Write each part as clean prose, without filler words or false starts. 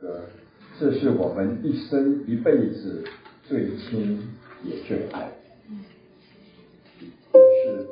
歌，这是我们一生一辈子最亲也最爱。是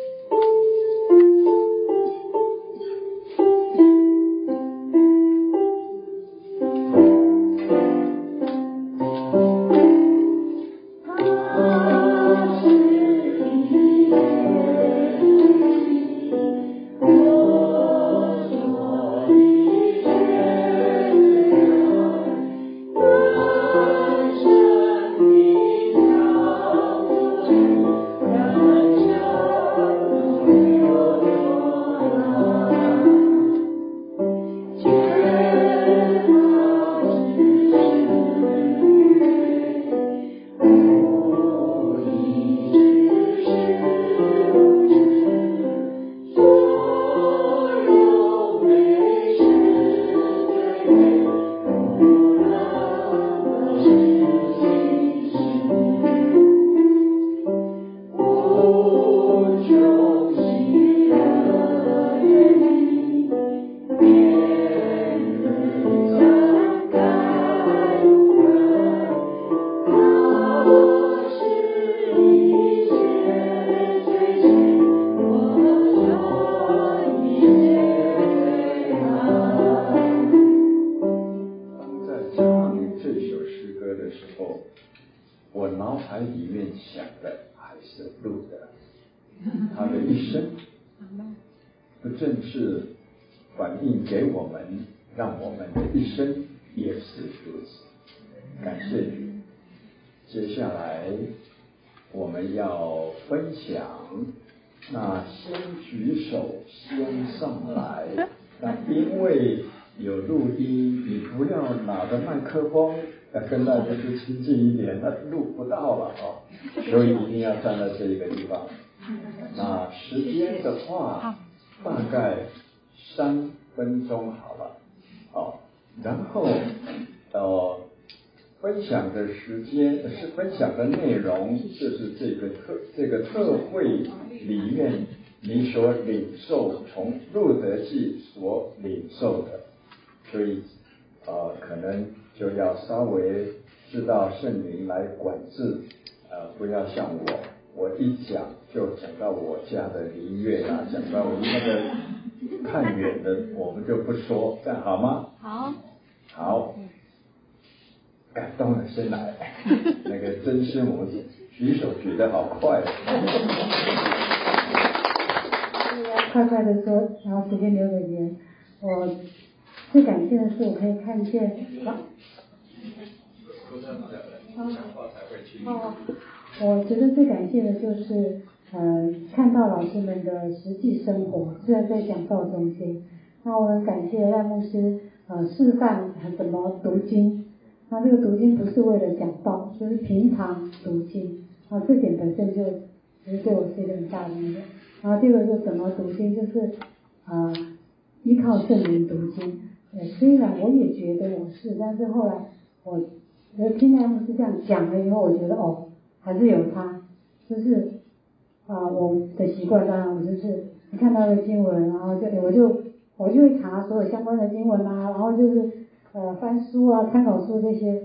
我脑海里面想的还是路德，他的一生，不正是反映给我们，让我们的一生也是如此。感谢主。接下来我们要分享，那先举手先上来，那因为有录音，你不要拿着麦克风跟大家就亲近一点，那录不到了哦，所以一定要站在这一个地方。那时间的话，大概3分钟好了，好，然后分享的时间是分享的内容，就是这个特会里面你所领受从路德记所领受的，所以可能就要稍微知道圣灵来管制，不要像我一讲就讲到我家的邻院啊，讲到我们那个看远的我们就不说，这样好吗？好，感动了先来，那个真心我举手举得好快。 快快的说，然后时间留给别人。我最感谢的是，我可以看见我觉得最感谢的就是看到老师们的实际生活，虽然在讲道中间，那我很感谢赖牧师示范怎么读经。那这个读经不是为了讲道，就是平常读经，这点本身就其实对我是一个很大的那个。然后第二个是怎么读经，就是依靠圣灵读经。虽然我也觉得我是，但是后来我听赖牧师这样讲了以后，我觉得还是有差，就是我的习惯，当然我就是一看到的经文，然后我就会查所有相关的经文啊，然后就是翻书啊、参考书这些。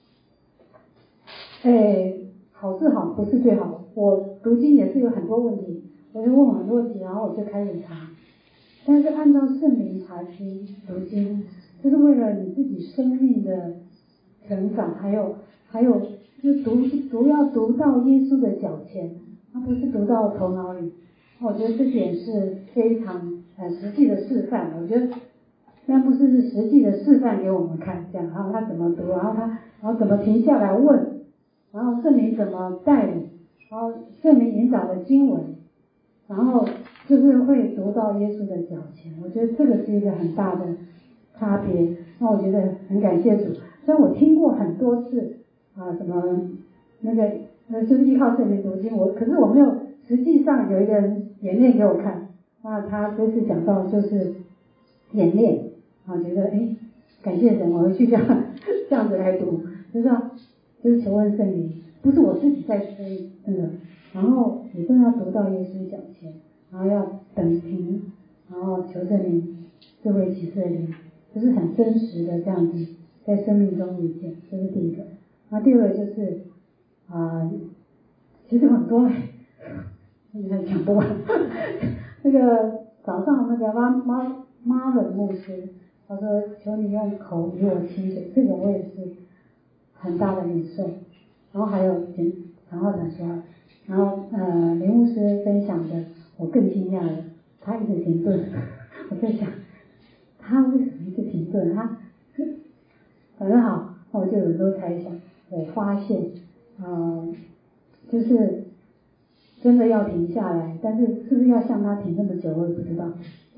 好是好，不是最好。我读经也是有很多问题，我就问很多问题，然后我就开始查。但是按照圣灵查经读经，就是为了你自己生命的成长，还有就是要读到耶稣的脚前，它不是读到头脑里。我觉得这点是非常实际的示范。我觉得那不是实际的示范给我们看，这样，然后他怎么读，然后怎么停下来问，然后圣灵怎么带领，然后圣灵引导的经文，然后就是会读到耶稣的脚前。我觉得这个是一个很大的差别。那我觉得很感谢主。虽然我听过很多次什么那个就是依靠圣灵读经，可是我没有实际上有一个人演练给我看。那他这次讲到就是演练，觉得感谢神，我回去这样子来读，就是求问圣灵，不是我自己在追那个，然后也真的要读到耶稣脚前，然后要等停，然后求圣灵智慧启示的灵，就是很真实的这样子在生命中遇见，这是第一个。然后第二个就是其实很多现在讲不完。那个早上那个妈伦牧师，他说求你用口与我亲嘴，这个我也是很大的领受。然后还有长话短说，然后林牧师分享的我更惊讶了，他一直停顿。我在想他为什么一直停顿，反正好，我就有很多猜想。我发现就是真的要停下来，但是是不是要像他停那么久我也不知道，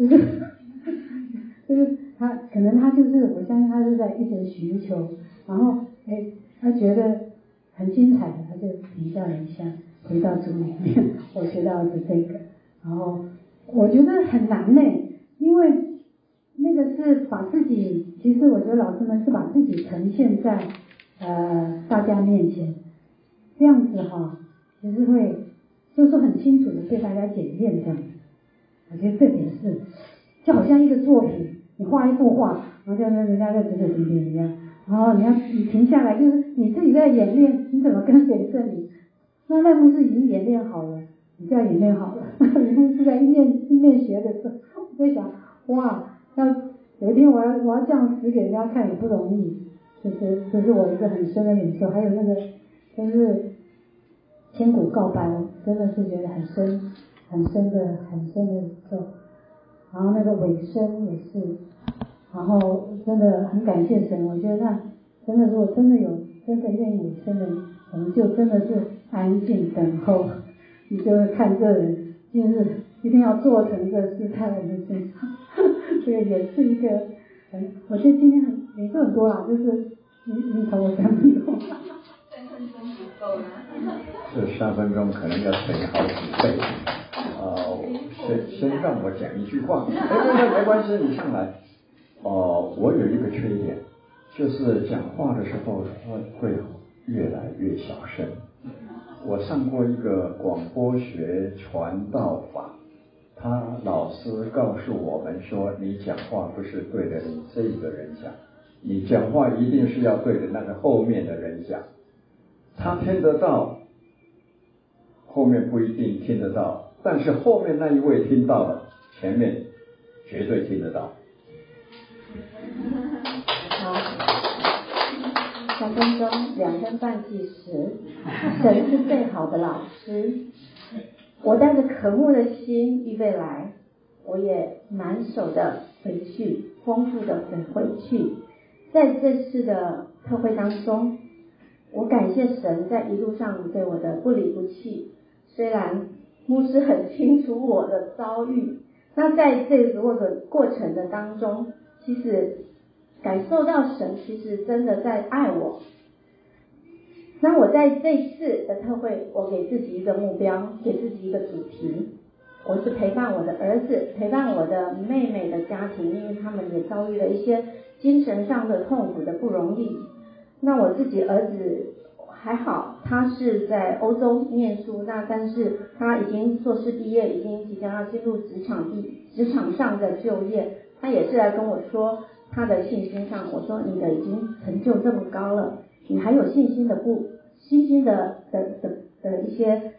就是他可能他就是我相信他是在一直寻求，然后他觉得很精彩的他就停下来一下，回到主里面。我学到的是这个，然后我觉得很难呢，因为那个是把自己，其实我觉得老师们是把自己呈现在大家面前，这样子其实会就是很清楚的被大家检验这样子。我觉得这点是就好像一个作品，你画一幅画，然后就人家在指指点点一样，然后你停下来，就是你自己在演练，你怎么跟随圣灵？那赖牧师已经演练好了，你就要演练好了。赖牧师在一面学的时候，我在想，哇，要有一天我要这样指给人家看也不容易。这是我一个很深的领受。还有那个就是千古告白，我真的是觉得很深的领受。然后那个尾声也是，然后真的很感谢神。我觉得那真的如果真的有真的愿意尾声的，我们就真的是安静等候，你就会看这人就是一定要做成这事在我们身上。这个也是一个我觉得今天领受很多啦，就是你超过3分钟。3 分钟不够啦。 这3分钟可能要乘以好几倍。先让我讲一句话。没关系，你上来。我有一个缺点，就是讲话的时候会越来越小声。我上过一个广播学传道法，他老师告诉我们说，你讲话不是对着你这个人讲，你讲话一定是要对着那个后面的人讲。他听得到，后面不一定听得到，但是后面那一位听到了，前面绝对听得到。 好，3分钟2分半计时，神是最好的老师。我带着渴慕的心预备来，我也满手的回去，丰富的回去。在这次的特会当中，我感谢神在一路上对我的不离不弃。虽然牧师很清楚我的遭遇，那在这个过程的当中，其实感受到神其实真的在爱我。那我在这次的特会，我给自己一个目标，给自己一个主题，我是陪伴我的儿子，陪伴我的妹妹的家庭，因为他们也遭遇了一些精神上的痛苦的不容易。那我自己儿子还好，他是在欧洲念书，那但是他已经硕士毕业，已经即将要进入职场上的就业。他也是来跟我说他的信心上，我说你的已经成就这么高了，你还有信心的一些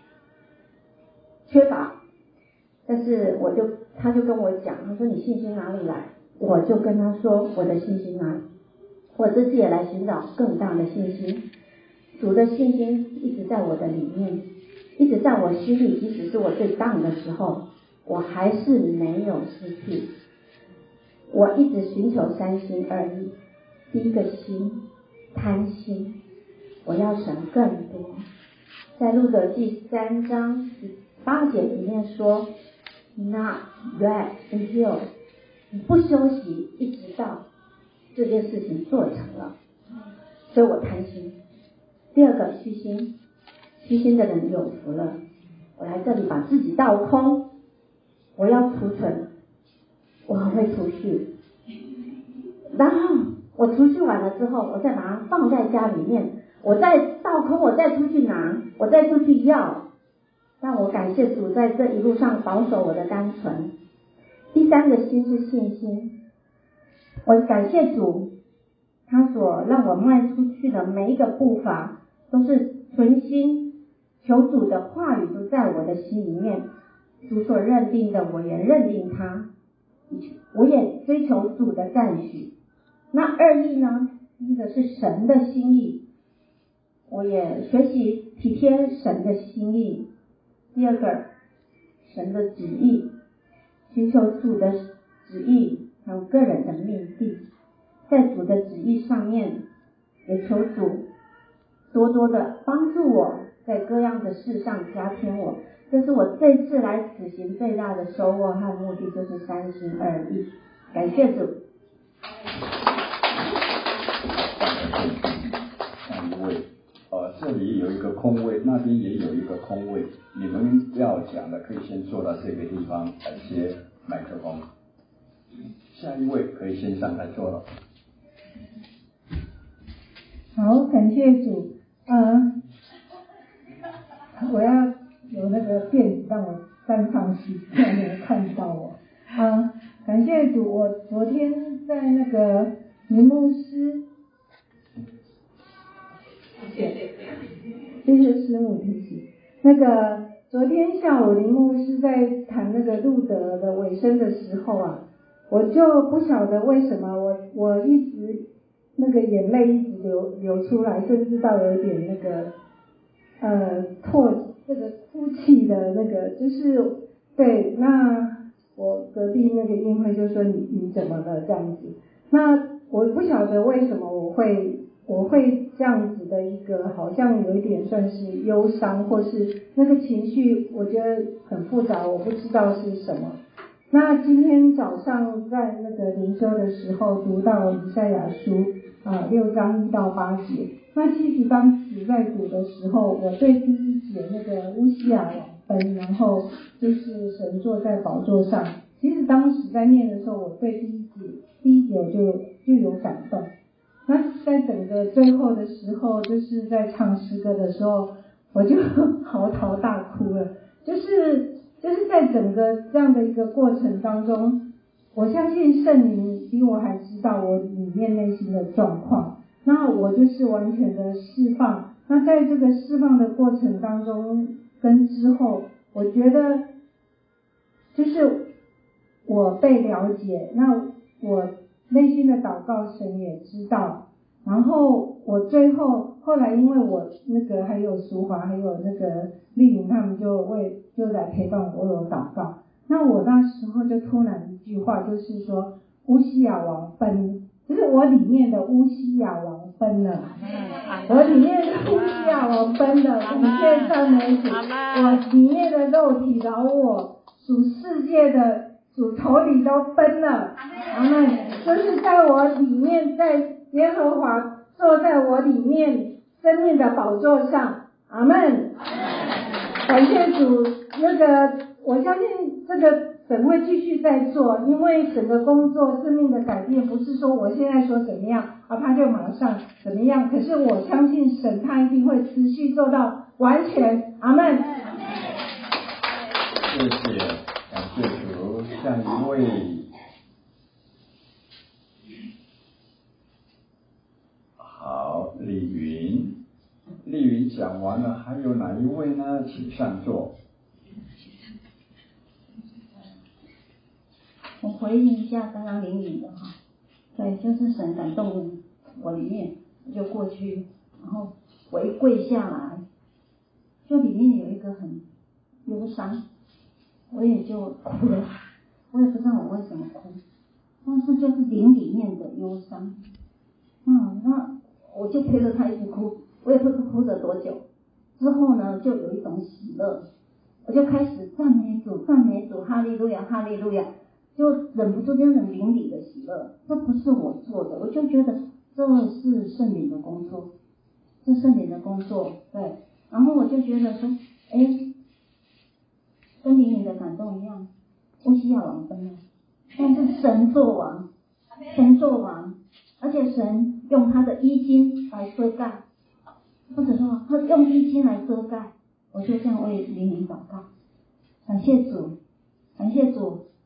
缺乏。但是他就跟我讲，他说你信心哪里来？我就跟他说我的信心来，我这次也来寻找更大的信心。主的信心一直在我的里面，一直在我心里，即使是我最down的时候，我还是没有失去。我一直寻求3心2意。第一个心，贪心，我要神更多。在路得记3章18节里面说 Not rest until 你不休息，一直到这件事情做成了。所以我贪心。第二个虚心，虚心的人有福了。我来这里把自己倒空，我要储存，我很会储蓄，然后我储蓄完了之后，我再把它放在家里面，我再倒空，我再出去拿，我再出去要。让我感谢主在这一路上保守我的单纯。第3个心是信心，我感谢主，他所让我迈出去的每一个步伐，都是存心求主的话语都在我的心里面，主所认定的我也认定他，我也追求主的赞许。那二意呢，第一个是神的心意，我也学习体贴神的心意。第二个，神的旨意，寻求主的旨意还有个人的命定，在主的旨意上面也求主多多的帮助我，在各样的事上加添我。这是我这次来此行最大的收获和目的，就是三心二意。感谢主。 下一位，这里有一个空位，那边也有一个空位，你们要讲的可以先坐到这个地方来接麦克风。下一位可以先上台坐了。 好，感谢主。我要有那个垫子让我站上去，这样能看到我。感谢主，我昨天在那个林牧师，谢谢师母提醒。那个昨天下午林牧师在谈那个路德的尾声的时候啊，我就不晓得为什么我一直那个眼泪一直流出来，甚至到有一点那个这个哭泣的那个，就是对，那我隔壁那个英慧就说你怎么了这样子，那我不晓得为什么我会这样子的一个，好像有一点算是忧伤，或是那个情绪我觉得很复杂，我不知道是什么。那今天早上在那个灵修的时候读到以赛亚书6章1到8节，那其实当时在读的时候，我对第一节那个乌西亚往奔，然后就是神坐在宝座上，其实当时在念的时候，我对第一节我就有感动。那在整个最后的时候，就是在唱诗歌的时候，我就嚎啕大哭了。就是在整个这样的一个过程当中，我相信圣灵比我还知道我里面内心的状况，那我就是完全的释放。那在这个释放的过程当中跟之后，我觉得就是我被了解，那我内心的祷告神也知道，然后我后来因为我那个还有淑华还有那个丽玲他们就来陪伴我有祷告，那我那时候就突然一句话，就是说乌西亚王奔，就是我里面的乌西亚王奔了，我里面的乌西亚王奔了，感谢赞美主，我里面的肉体饶我属世界的主头里都奔了，阿们，就是在我里面，在耶和华坐在我里面生命的宝座上，阿们。感谢主，那个我相信这个神会继续在做，因为神的工作生命的改变不是说我现在说怎么样他就马上怎么样，可是我相信神他一定会持续做到完全，阿们。 谢谢，感谢主。下一位，好，丽云讲完了，还有哪一位呢？请上座。 我回应一下刚刚林颖的哈，对，就是神感动我里面，我就过去，然后我一跪下来，就里面有一个很忧伤，我也就哭了，我也不知道我为什么哭，但是就是灵里面的忧伤，那我就陪着他一起哭，我也不知道哭了多久，之后呢就有一种喜乐，我就开始赞美主，哈利路亚，哈利路亚，就忍不住那种灵里的喜乐，这不是我做的，我就觉得这是圣灵的工作，这圣灵的工作，对，然后我就觉得说，跟灵里的感动一样，乌西亚王奔了，但是神作王，而且神用他的衣襟来遮盖，或者说他用衣襟来遮盖，我就这样为灵里祷告，感谢主。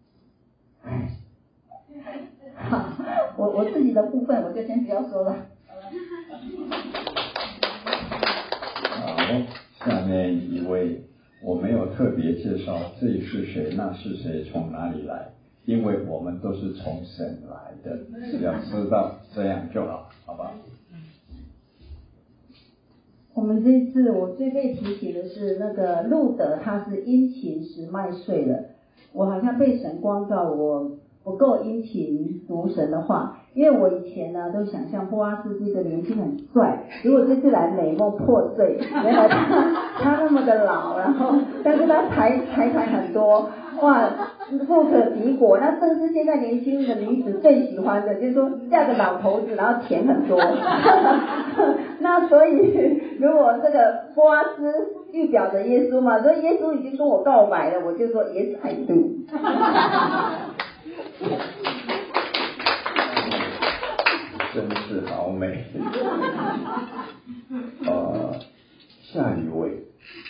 好，我自己的部分我就先不要说了， 好，下面一位，我没有特别介绍这是谁那是谁从哪里来，因为我们都是从神来的，只要知道这样就好，好吧？ 我们这一次我最被提醒的是那个路德，他是殷勤时麦穗的。我好像被神光照，我不够殷勤读神的话，因为我以前呢都想象波阿斯是一个年轻很帅，结果这次来美梦破碎，原来他那么的老，然后但是他财产很多，哇，富可敌国，那正是现在年轻的女子最喜欢的，就是说嫁个老头子，然后钱很多。那所以如果这个波阿斯预表着耶稣嘛，所以耶稣已经跟我告白了，我就说 Yes I do。 真是好美。下一位，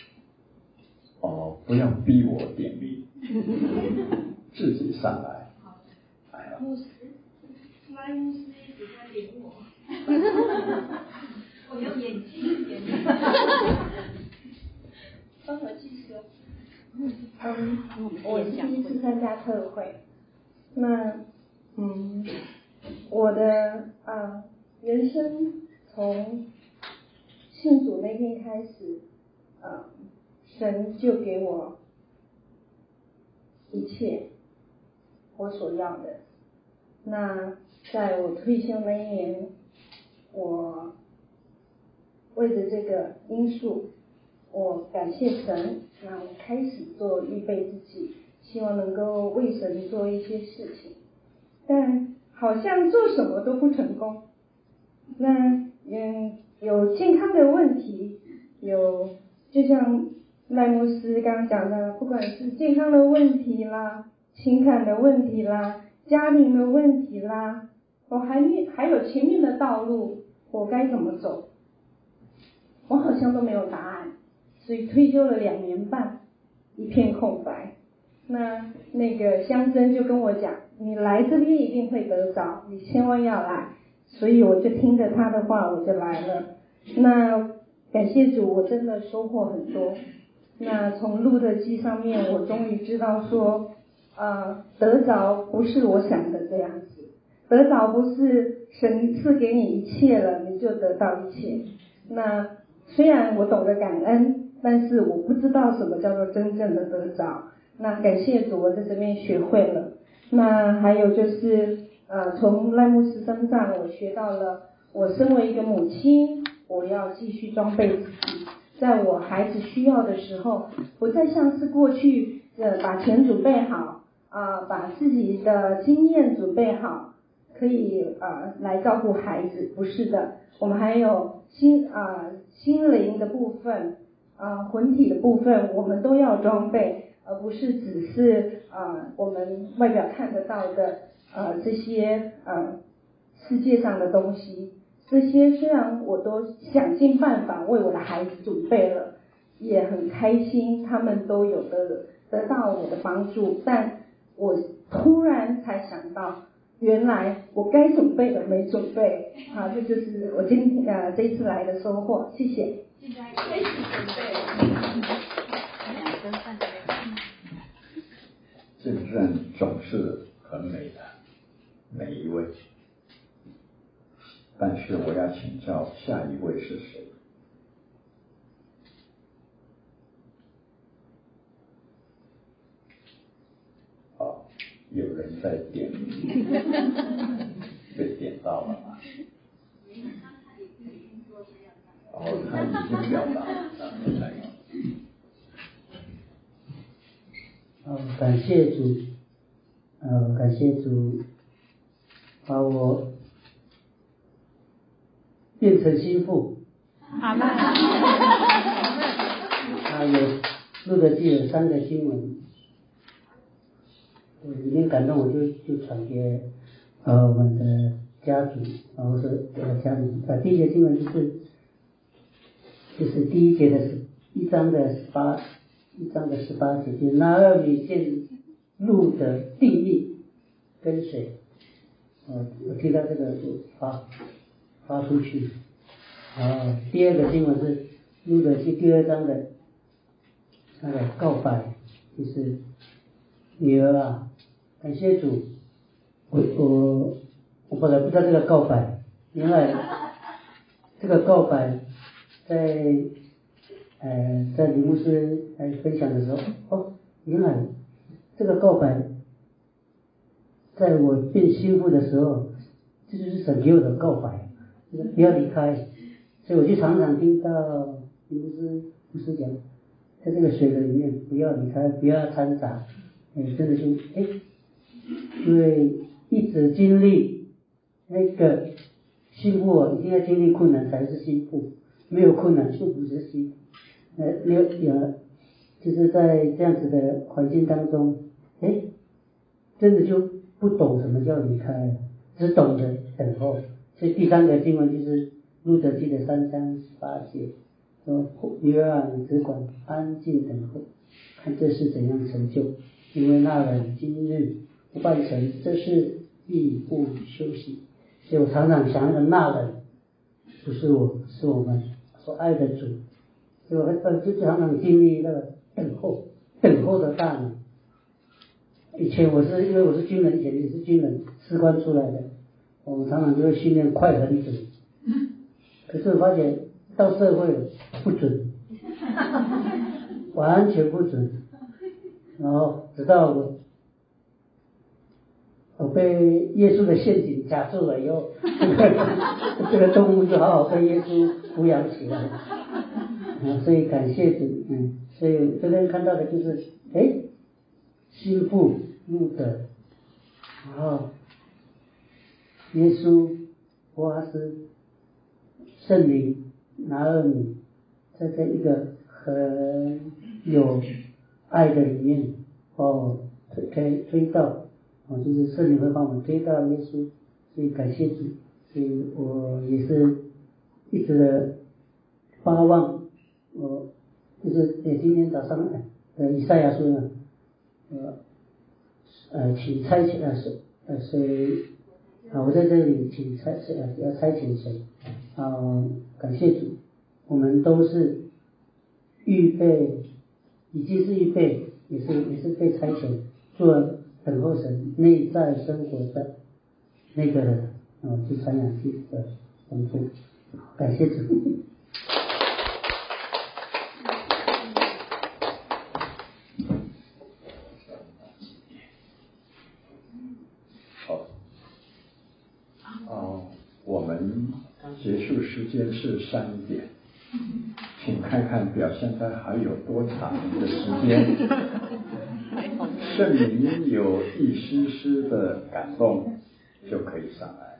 不要逼我点名，自己上来。 牧师，赖牧师一直在点我，我用眼睛点你，帮我继续。 我第一次参加特会，那我的人生从信主那天开始，神就给我一切我所要的。那在我退休那一年，我为着这个因素，我感谢神，那我开始做预备自己，希望能够为神做一些事情，但好像做什么都不成功。那有健康的问题，有就像赖牧师刚刚讲的，不管是健康的问题啦、情感的问题啦、家庭的问题啦，我还有前面的道路，我该怎么走？我好像都没有答案，所以退休了2年半，一片空白。那个乡绅就跟我讲，你来这边一定会得着，你千万要来。所以我就听着他的话，我就来了。那感谢主，我真的收获很多。那从路德记上面，我终于知道说，得着不是我想的这样子，得着不是神赐给你一切了，你就得到一切。那虽然我懂得感恩，但是我不知道什么叫做真正的得着。那感谢主，我在这边学会了。那还有就是从赖牧师身上我学到了，我身为一个母亲，我要继续装备自己，在我孩子需要的时候，不再像是过去把钱准备好把自己的经验准备好，可以来照顾孩子。不是的，我们还有心灵的部分魂体的部分，我们都要装备，而不是只是我们外表看得到的这些世界上的东西。这些虽然我都想尽办法为我的孩子准备了，也很开心，他们都有得到我的帮助，但我突然才想到，原来我该准备的没准备这就是我这一次来的收获。谢谢。 现在开始准备。 见证总是很美的，每一位。但是我要请教下一位是谁？有人在点名，被点到了吗？他已经表达了。 感谢主，感谢主把我变成心腹。 阿们。 有路德记有3个经文，里面感动我就传给我们的家族，然后说家人。第一个经文就是第1节的1章的18节，就是拿俄米见路的定义跟随。我听到这个就发出去。第二个经文是路得记第2章的那个告白，就是女儿啊，感谢主，我本来不知道这个告白，原来这个告白在李牧师来分享的时候，原来这个告白在我变心腹的时候，这就是神给我的告白，就是不要离开。所以我就常常听到李牧师讲，在这个水的里面不要离开，不要掺杂，真的是因为一直经历那个心腹，一定要经历困难才是心腹，没有困难就不是心腹。就是在这样子的环境当中，真的就不懂什么叫离开，只懂得等候。所以第3个经文就是路得记的3章18节，说女儿啊，你只管安静等候，看这事怎样成就，因为那人今日不办成这事，必不休息。所以我常常想那个那人不是我，是我们所爱的主。所以我就常常经历那个等候的大能。以前因为我是军人，以前也是军人士官出来的，我们常常就会训练快很准。可是我发现到社会不准，完全不准。然后直到我被耶稣的陷阱卡住了以后，这个动物就好好被耶稣抚养起来。所以感谢主，所以这边看到的就是心腹路得，然后耶稣、波阿斯、圣灵、拿俄米，在这一个很有爱的里面，推到，就是圣灵会帮我们推到耶稣，所以感谢主。所以我也是一直的巴望，就是今天早上以赛亚书呢，请差遣谁我在这里请要差遣谁？感谢主，我们都是预备，已经是预备，也是被差遣做等候神内在生活的那个人，去传扬基督的丰富。感谢主。 我们结束时间是3点，请看看表，现在还有多长的时间。圣灵有一丝丝的感动，就可以上来。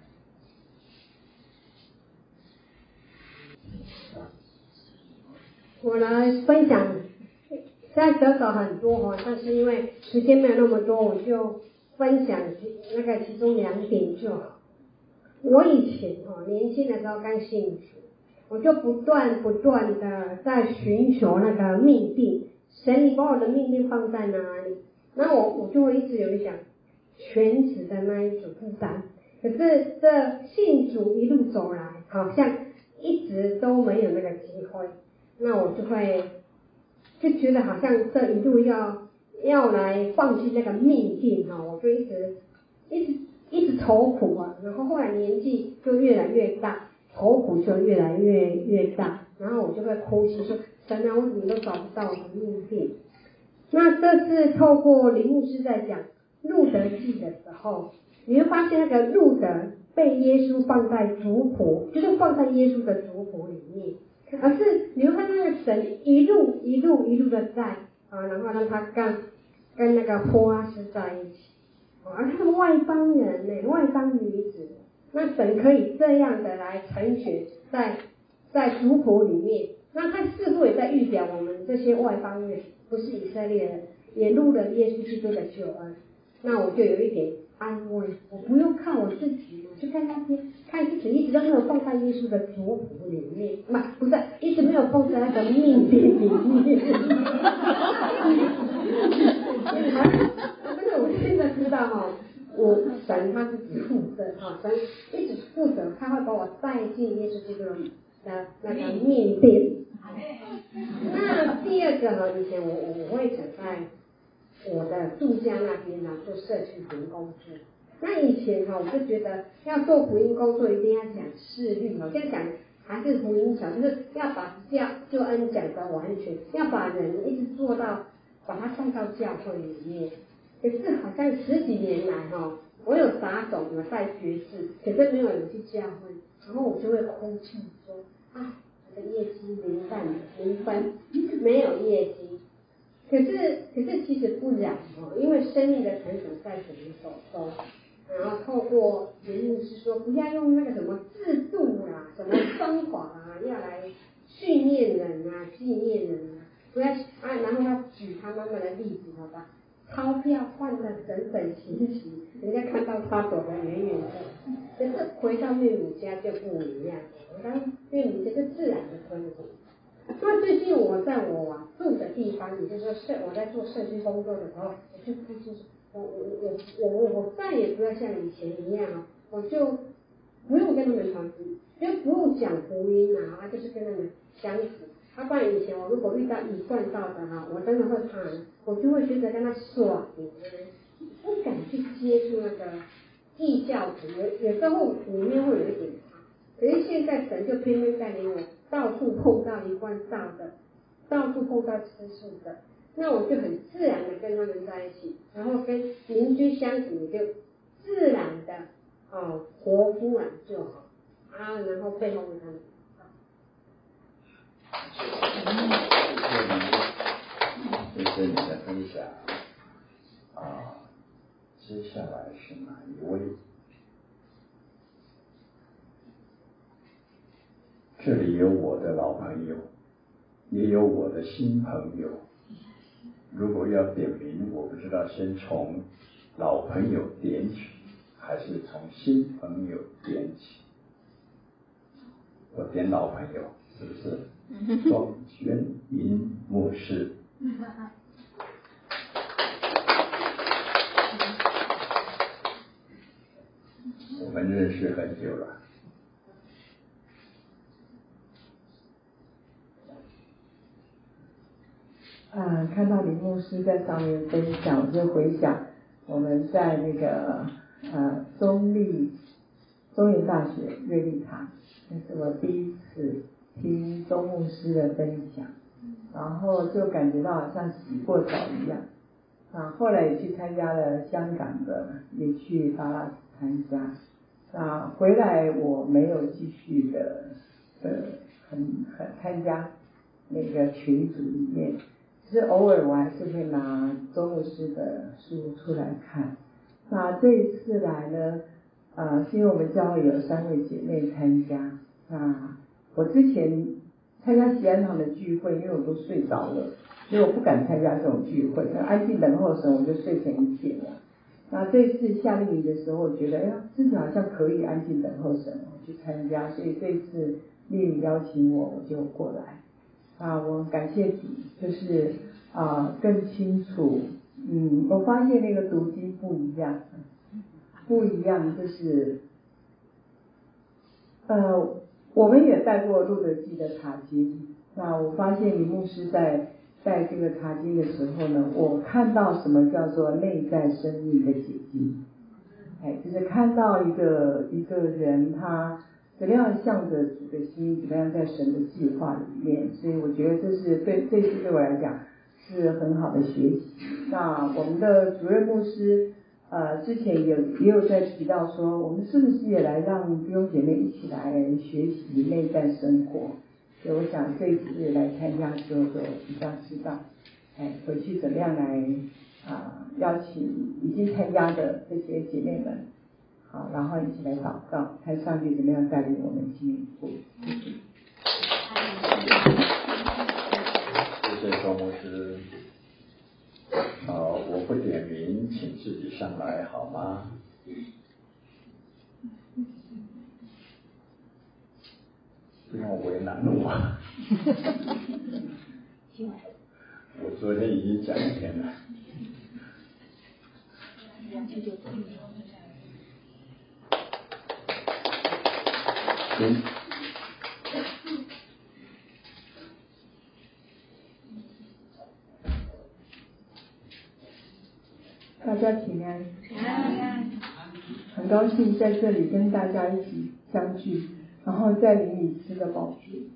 我来分享，现在得稿很多但是因为时间没有那么多，我就分享那个其中2点就好。我以前年轻的时候刚信主，我就不断的在寻求那个命定，神你把我的命定放在哪里？那我就会一直有一想全职的那一种负担。可是这信主一路走来，好像一直都没有那个机会，那我就觉得好像这一路要来放弃那个命定我就一直愁苦然后后来年纪就越来越大，愁苦就越来越大，然后我就会哭泣说：神啊，我怎么都找不到我的命定。那这次透过林牧师在讲路得记的时候，你会发现那个路得被耶稣放在族谱，就是放在耶稣的族谱里面，而是你会看那个神一路的在然后让他跟那个波阿斯在一起。而他是外邦人外邦女子，那神可以这样的来成全在族谱里面，那他似乎也在预表我们这些外邦人，不是以色列人，也入了耶稣基督的救恩。那我就有一点安慰，我不用看我自己，我就看那些看自己一直都没有放在耶稣的族谱里面，不是一直没有放在那个命定里面。但是我现在知道我神他自己负责神一直负责，他会把我带进耶稣基督的那个面店。那第二个以前我会想在我的住家那边做社区福音工作。那以前我就觉得要做福音工作一定要讲事律这样讲还是福音小，就是要把救恩讲得完全，要把人一直做到把他带到教会里面。可是好像10几年来我有撒种，有带爵士，可是没有人去教会，然后我就会哭泣说我的业绩0分，没有业绩。可是其实不然因为生命的成长在神的手中。然后透过林牧师说，不要用那个什么制度啦、什么方法要来训练人纪念人不要然后他举他妈妈的例子，好吧，钞票换得整整齐齐，人家看到他躲得远远的。可是回到岳母家就不一样，回到岳母家就自然的生活。那最近我在我住的地方，也就是说我在做社区工作的时候，我就发现我再也不要像以前一样我就不用跟他们传福音，就不用讲福音就是跟他们相处。不然以前我如果遇到一贯道的我真的会怕，我就会觉得跟他耍不敢去接触那个异教徒，有时候里面会有一点怕。可是现在神就偏偏带领我到处碰到一贯道的，到处碰到吃素的，那我就很自然的跟他们在一起，然后跟邻居相处，就自然的活出来就好然后配合他们。 谢谢你的分享接下来是哪一位？这里有我的老朋友，也有我的新朋友。如果要点名，我不知道先从老朋友点起，还是从新朋友点起。我点老朋友，是不是？庄宣银牧师。我们认识很久了。 看到林牧师在上面分享，我就回想我们在那个中原大学瑞丽堂，那是我第一次听钟牧师的分享，然后就感觉到好像洗过澡一样。后来也去参加了香港的，也去达拉斯参加。回来我没有继续的很参加那个群组里面。其实偶尔我还是会拿周牧师的书出来看。那这一次来呢，是因为我们教会有3位姐妹参加。我之前参加喜安堂的聚会，因为我都睡着了，所以我不敢参加这种聚会。安静等候神，我就睡成一片了。那这次夏令营的时候，我觉得自己好像可以安静等候神，我去参加。所以这次丽宇邀请我就过来。我感谢主，就是更清楚，我发现那个读经不一样，就是我们也带过路德记的查经。那我发现林牧师在带这个查经的时候呢，我看到什么叫做内在生命的解经，就是看到一个人他怎么样向着主的心，怎么样在神的计划里面。所以我觉得这次对我来讲是很好的学习。那我们的主任牧师之前也有在提到说，我们是不是也来让弟兄姐妹一起来学习内在生活。所以我想这一次来参加之后就比较知道回去怎么样来邀请已经参加的这些姐妹们，好，然后一起来祷告，看上帝怎么样带领我们进一步。 谢谢庄牧师。我不点名，请自己上来好吗？不要为难我。我昨天已经讲一天了。 家平安。很高兴在这里跟大家一起相聚，然后在灵里吃个饱足。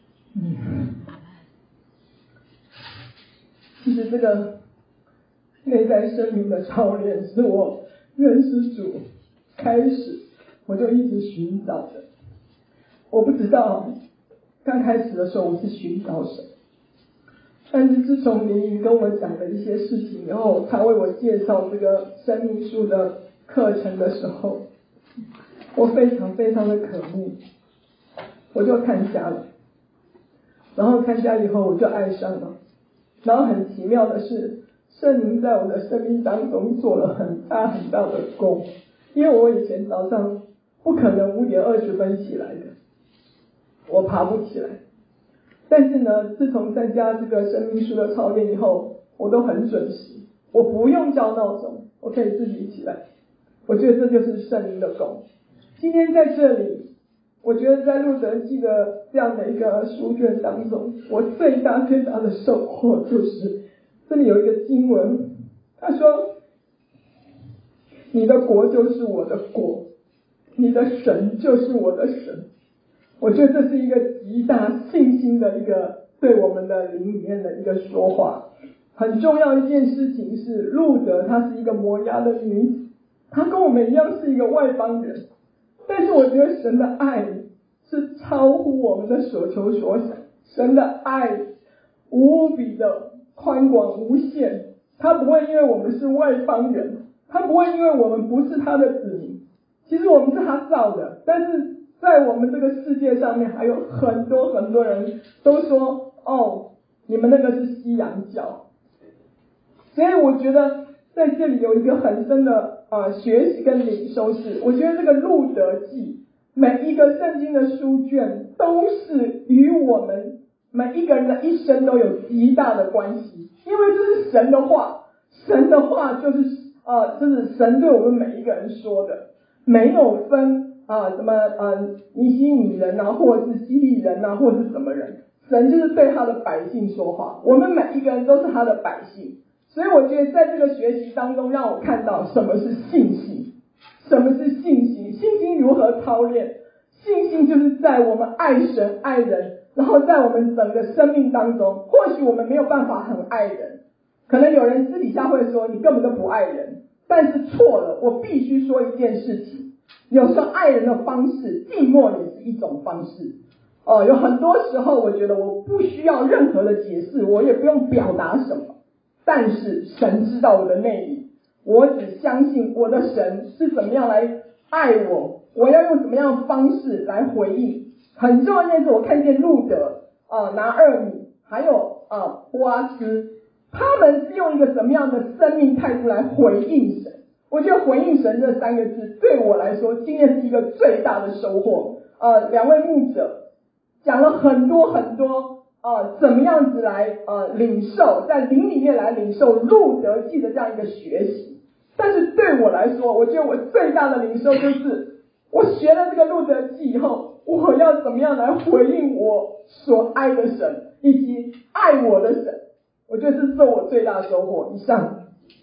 其实这个内在生命的操练是我认识主开始我就一直寻找的。我不知道刚开始的时候我是寻找神，但是自从林云跟我讲了一些事情以后，他为我介绍这个生命树的课程的时候，我非常非常的渴慕，我就参加了。然后参加以后我就爱上了，然后很奇妙的是，圣灵在我的生命当中做了很大很大的功。因为我以前早上不可能5点20分起来的，我爬不起来。但是呢，自从参加这个生命树的操练以后，我都很准时，我不用叫闹钟，我可以自己起来。我觉得这就是圣灵的功。今天在这里，我觉得在路德记的这样的一个书卷当中，我最大的收获就是这里有一个经文，他说你的国就是我的国，你的神就是我的神。我觉得这是一个极大信心的一个对我们的灵里面的一个说话。很重要一件事情是，路德她是一个摩押的女子，她跟我们一样是一个外邦人，但是我觉得神的爱是超乎我们的所求所想，神的爱无比的宽广无限，他不会因为我们是外邦人，他不会因为我们不是他的子民，其实我们是他造的，但是在我们这个世界上面还有很多很多人都说你们那个是西洋教。所以我觉得在这里有一个很深的学习跟领受是，我觉得这个路德记每一个圣经的书卷都是与我们每一个人的一生都有极大的关系，因为这是神的话，神的话就是神对我们每一个人说的，没有分什么尼希米人啊，或者是希利人啊，或者是什么人，神就是对他的百姓说话，我们每一个人都是他的百姓。所以我觉得在这个学习当中，让我看到什么是信心，什么是信心，信心如何操练。信心就是在我们爱神爱人，然后在我们整个生命当中，或许我们没有办法很爱人，可能有人私底下会说你根本都不爱人，但是错了，我必须说一件事情，有时候爱人的方式静默也是一种方式。有很多时候我觉得我不需要任何的解释，我也不用表达什么，但是神知道我的内里，我只相信我的神是怎么样来爱我，我要用什么样的方式来回应。很重要一件事，我看见路德拿俄米还有波阿斯，他们是用一个什么样的生命态度来回应神。我觉得回应神这3个字对我来说今天是一个最大的收获。2位牧者讲了很多很多怎么样子来领受，在灵里面来领受路德记的这样一个学习。但是对我来说，我觉得我最大的领受就是我学了这个路德记以后，我要怎么样来回应我所爱的神以及爱我的神。我觉得这是我最大的收获。以上。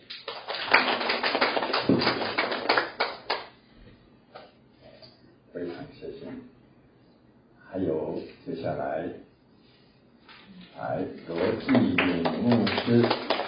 非常谢谢。还有接下来罗继敏牧师。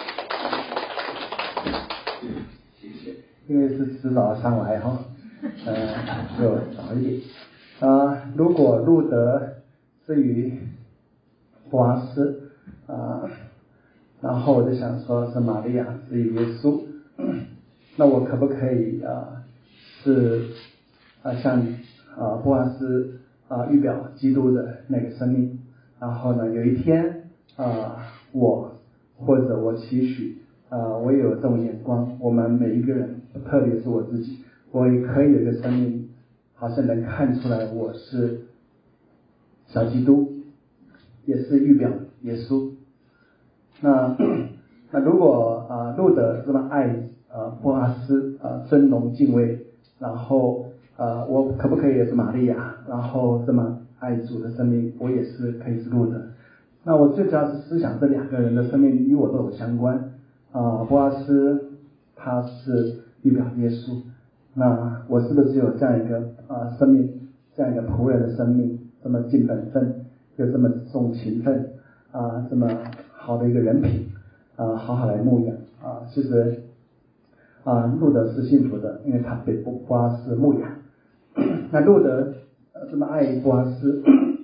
谢谢。因为是迟早上来哈，就早一点。如果路德是与波阿斯然后我就想说是玛利亚是与耶稣，那我可不可以是像波阿斯预表基督的那个生命，然后呢有一天我或者我期许我也有这种眼光，我们每一个人特别是我自己，我也可以有一个生命好像能看出来我是小基督，也是预表耶稣。那如果路德这么爱波阿斯尊荣敬畏，然后我可不可以也是玛利亚，然后这么爱主的生命，我也是可以是路德。那我最主要是思想这2个人的生命与我都有相关。波阿斯他是预表耶稣。那我是不是有这样一个生命，这样一个仆人的生命，这么尽本分，又这么重勤奋这么好的一个人品好好来牧养其实路德是幸福的，因为他被波阿斯牧养。那路德这么爱波阿斯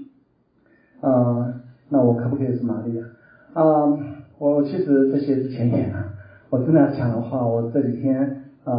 那我可不可以是玛利亚我其实这些是前言我真的要讲的话，我这几天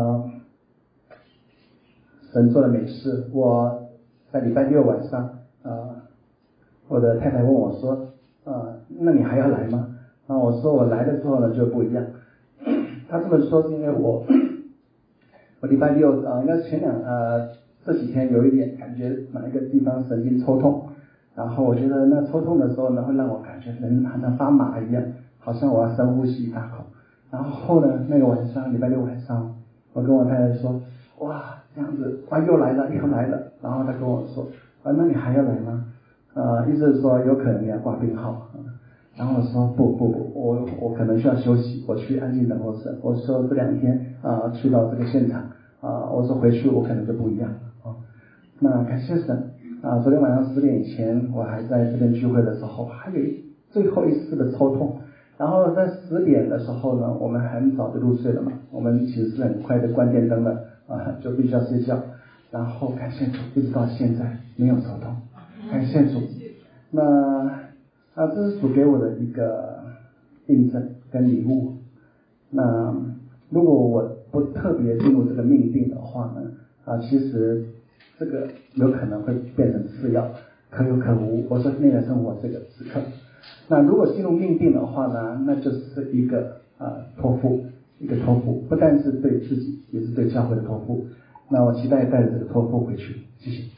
神做了美事。我在礼拜六晚上我的太太问我说那你还要来吗？然后我说我来了之后呢就不一样。他这么说是因为我礼拜六应该是这几天有一点感觉哪一个地方神经抽痛，然后我觉得那抽痛的时候呢会让我感觉人好像发麻一样，好像我要深呼吸一大口。然后呢那个晚上礼拜六晚上我跟我太太说哇这样子又来了。然后她跟我说那你还要来吗？意思是说有可能你要挂病号然后我说不，我可能需要休息，我去安静等候神。我说这2天去到这个现场我说回去我可能就不一样了那感谢神昨天晚上10点以前我还在这边聚会的时候还有最后一丝的抽痛，然后在10点的时候呢我们很早就入睡了嘛，我们其实是很快的关电灯了就必须要睡觉，然后感谢主一直到现在没有抽痛，感谢主。那这是主给我的一个印证跟礼物。那如果我不特别进入这个命定的话呢其实这个有可能会变成次要，可有可无。我说内在生活这个时刻，那如果进入命定的话呢，那就是一个托付，不但是对自己，也是对教会的托付。那我期待带着这个托付回去，谢谢。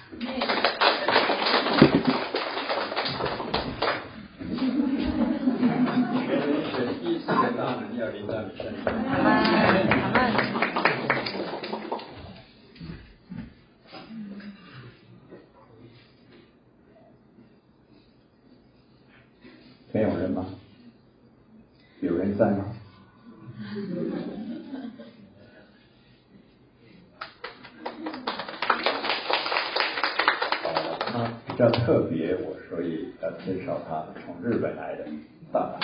没有人吗？有人在吗？他比较特别，我所以要介绍他，从日本来的大阪。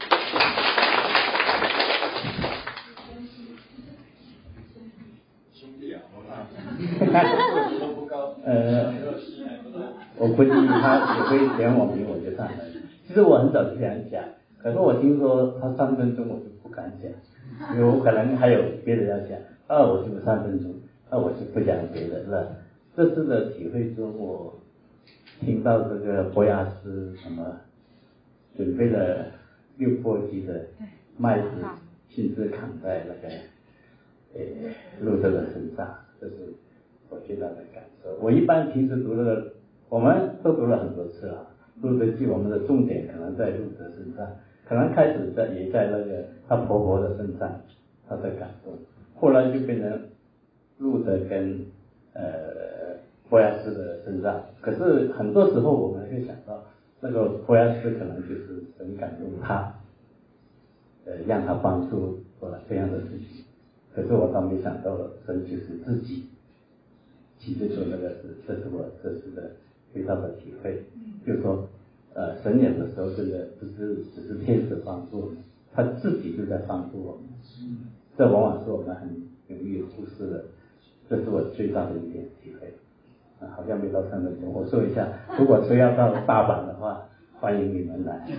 兄弟啊，我都不高。 我估计他也会点我名，我就上来。其实我很早就想讲，可是我听说他3分钟，我就不敢讲，因为我可能还有别的要讲。我就3分钟，我就不讲别的了。这次的体会中，我听到这个博雅斯什么准备了6簸箕的麦子，亲自扛在那个路德的身上，这是我最大的感受。我一般平时读那个，我们都读了很多次了。路德记我们的重点可能在路德身上，可能开始也在那个他婆婆的身上，他的感动，后来就变成路德跟波亚斯的身上。可是很多时候我们会想到，那个波亚斯可能就是神感动他，让他帮助做了这样的事情。可是我倒没想到神就是自己亲自做那个事，这是我这次的最大的体会。就是说神有的时候真的不是只是天使帮助我们，他自己就在帮助我们，这往往是我们很容易忽视的。这是我最大的一点体会好像没到3分钟，我说一下，如果谁要到大阪的话，欢迎你们来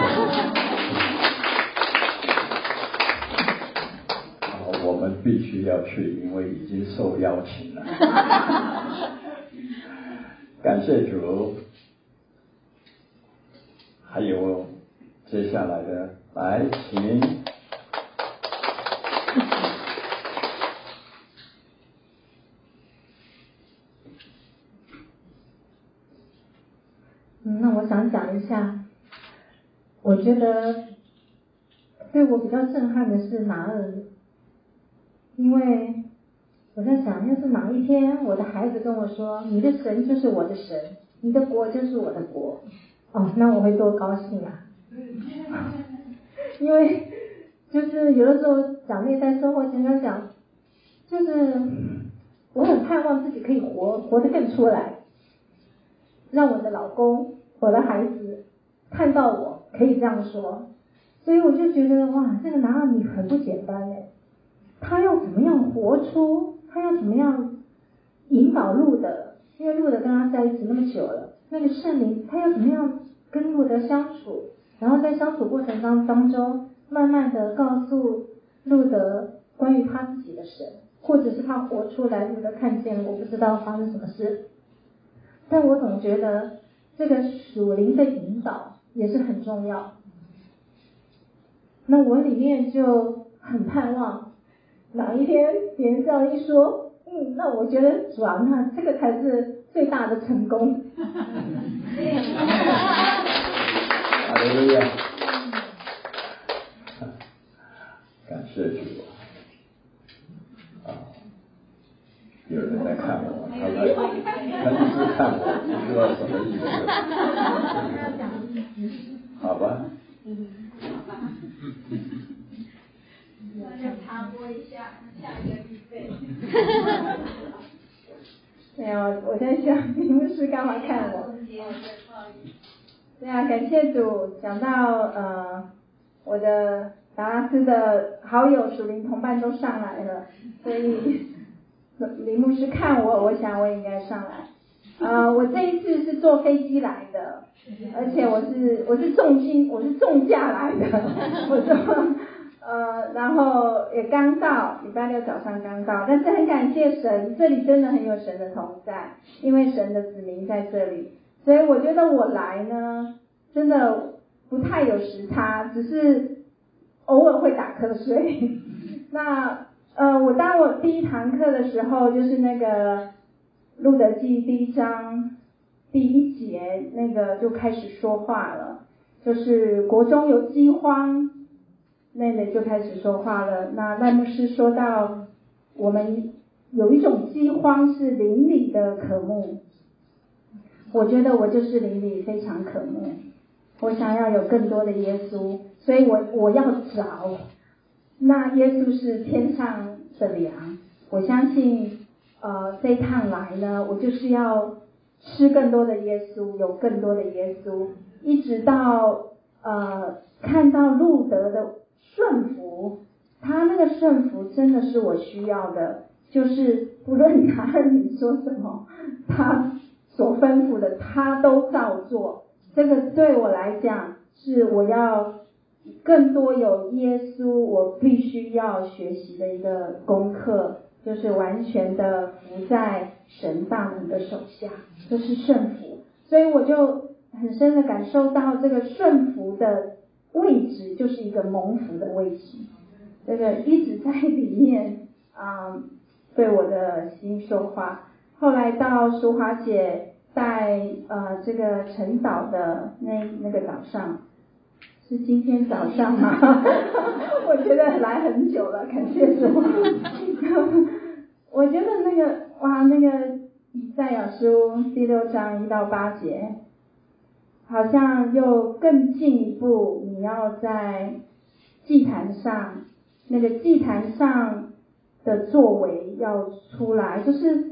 我们必须要去，因为已经受邀请了感谢主。还有接下来的，来请那我想讲一下，我觉得对我比较震撼的是拿尔，因为我在想，要是哪一天我的孩子跟我说，你的神就是我的神，你的国就是我的国，那我会多高兴啊！因为就是有的时候长辈在生活前跟讲，就是我很盼望自己可以活得更出来，让我的老公、我的孩子看到我可以这样说。所以我就觉得哇，这个拿二米很不简单哎，他要怎么样活出，他要怎么样引导路德，因为路德跟他在一起那么久了，那个圣灵他要怎么样跟路德相处，然后在相处过程当中慢慢的告诉路德关于他自己的神，或者是他活出来，路德看见了，我不知道发生什么事，但我总觉得这个属灵的引导也是很重要。那我里面就很盼望哪一天别人这样一说，那我觉得主啊，那这个才是最大的成功。 哈利路亚，感谢主啊！有人在看我，他一直看我，不知道什么意思。好吧。 要插播一下，下一个预备。 没有，我在想林牧师干嘛看我？对啊，感谢主。讲到我的达拉斯的好友属灵同伴都上来了，所以林牧师看我，我想我也应该上来。我这一次是坐飞机来的，而且我是重驾来的，然后也刚到，礼拜六早上刚到，但是很感谢神，这里真的很有神的同在，因为神的子民在这里，所以我觉得我来呢，真的不太有时差，只是偶尔会打瞌睡。那当我第一堂课的时候，就是那个路德记第1章第1节，那个就开始说话了，就是国中有饥荒。妹妹就开始说话了。那赖牧师说到，我们有一种饥荒是灵里的渴慕，我觉得我就是灵里非常渴慕，我想要有更多的耶稣，所以我要找。那耶稣是天上的粮，我相信这一趟来呢，我就是要吃更多的耶稣，有更多的耶稣，一直到看到路德的顺服，他那个顺服真的是我需要的，就是不论他你说什么，他所吩咐的他都照做。这个对我来讲是我要更多有耶稣，我必须要学习的一个功课，就是完全的服在神大能的手下，这是顺服。所以我就很深的感受到这个顺服的位置就是一个蒙福的位置，这个一直在里面对我的心说话。后来到淑华姐带这个晨祷的那个早上，是今天早上吗？我觉得来很久了，感谢主。我觉得那个以赛亚书第6章1到8节。好像又更进一步，你要在祭坛上，那个祭坛上的作为要出来，就是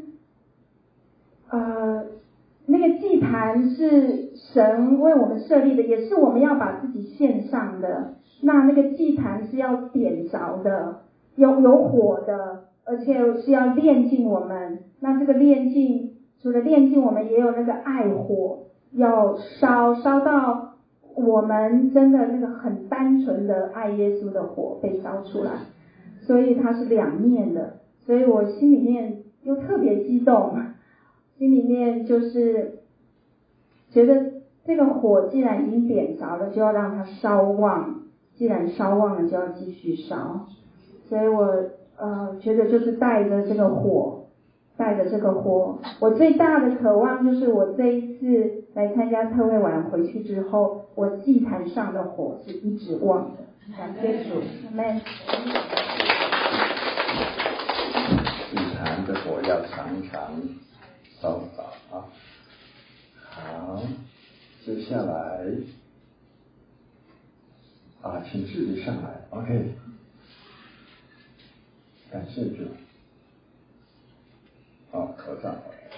那个祭坛是神为我们设立的，也是我们要把自己献上的。那个祭坛是要点着的，有火的，而且是要炼净我们。那这个炼净，除了炼净我们，也有那个爱火。要烧到我们真的那个很单纯的爱耶稣的火被烧出来，所以它是两面的，所以我心里面又特别激动，心里面就是觉得这个火既然已经点着了，就要让它烧旺，既然烧旺了就要继续烧，所以我觉得就是带着这个火，我最大的渴望就是我这一次来参加特会晚回去之后，我祭坛上的火是一直旺的。感谢主，阿们。 祭坛的火要常常烧着啊。好，接下来请自己上来 ，OK， 感谢主。口罩。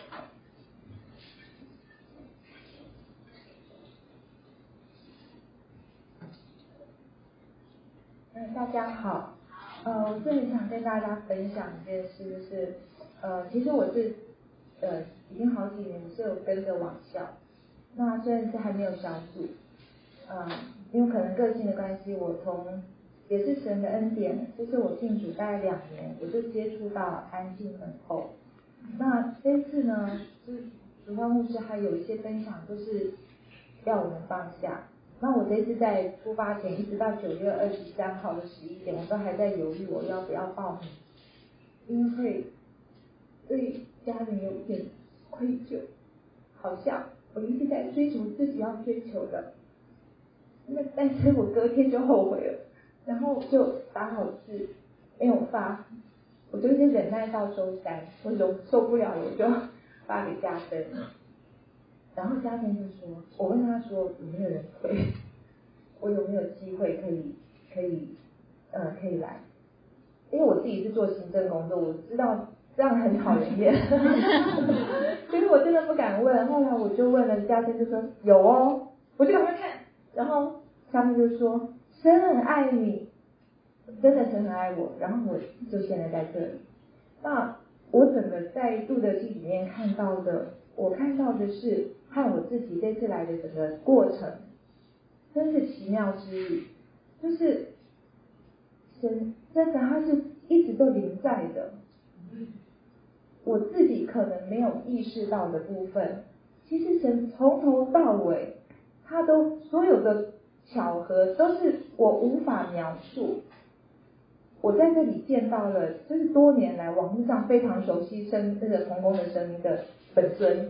大家好，我是很想跟大家分享一件事，就是其实我是已经好几年是有跟着网校，那虽然是还没有小组，因为可能个性的关系，我也是神的恩典，就是我进主大概2年，我就接触到安静等候。那这一次呢，就是主教牧师还有一些分享，就是要我们放下。那我这一次在出发前，一直到9月23号的11点，我都还在犹豫我要不要报名，因为对家人有一点愧疚，好像我一直在追求自己要追求的，但是我隔天就后悔了，然后就打好字没有发，我就一直忍耐到周3，我受不了了，我就发给家珍。然后家珍就说，我问他说有没有人会，我有没有机会可以来，因为我自己是做行政工作，我知道这样很讨人厌，所以我真的不敢问。后来我就问了家珍，就说有哦，我就赶快看，然后他们就说神很爱你，真的神很爱我，然后我就现在在这里。那我整个在路德记里面看到的，我看到的是和我自己这次来的整个过程，真是奇妙之语，就是神真的他是一直都临在的，我自己可能没有意识到的部分，其实神从头到尾他都所有的巧合都是我无法描述。我在这里见到了就是多年来网络上非常熟悉这个同工的声音的本尊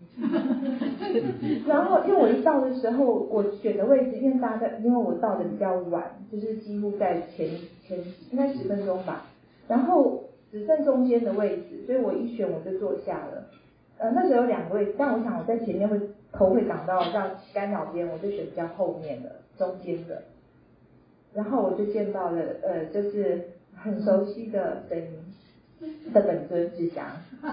然后因为我一到的时候，我选的位置，因为我到的比较晚，就是几乎在前应该10分钟吧，然后只剩中间的位置，所以我一选我就坐下了。那时候有2个位置，但我想我在前面头会挡到让干扰边，我就选比较后面的中间的。然后我就见到了就是很熟悉的声音的本尊志祥，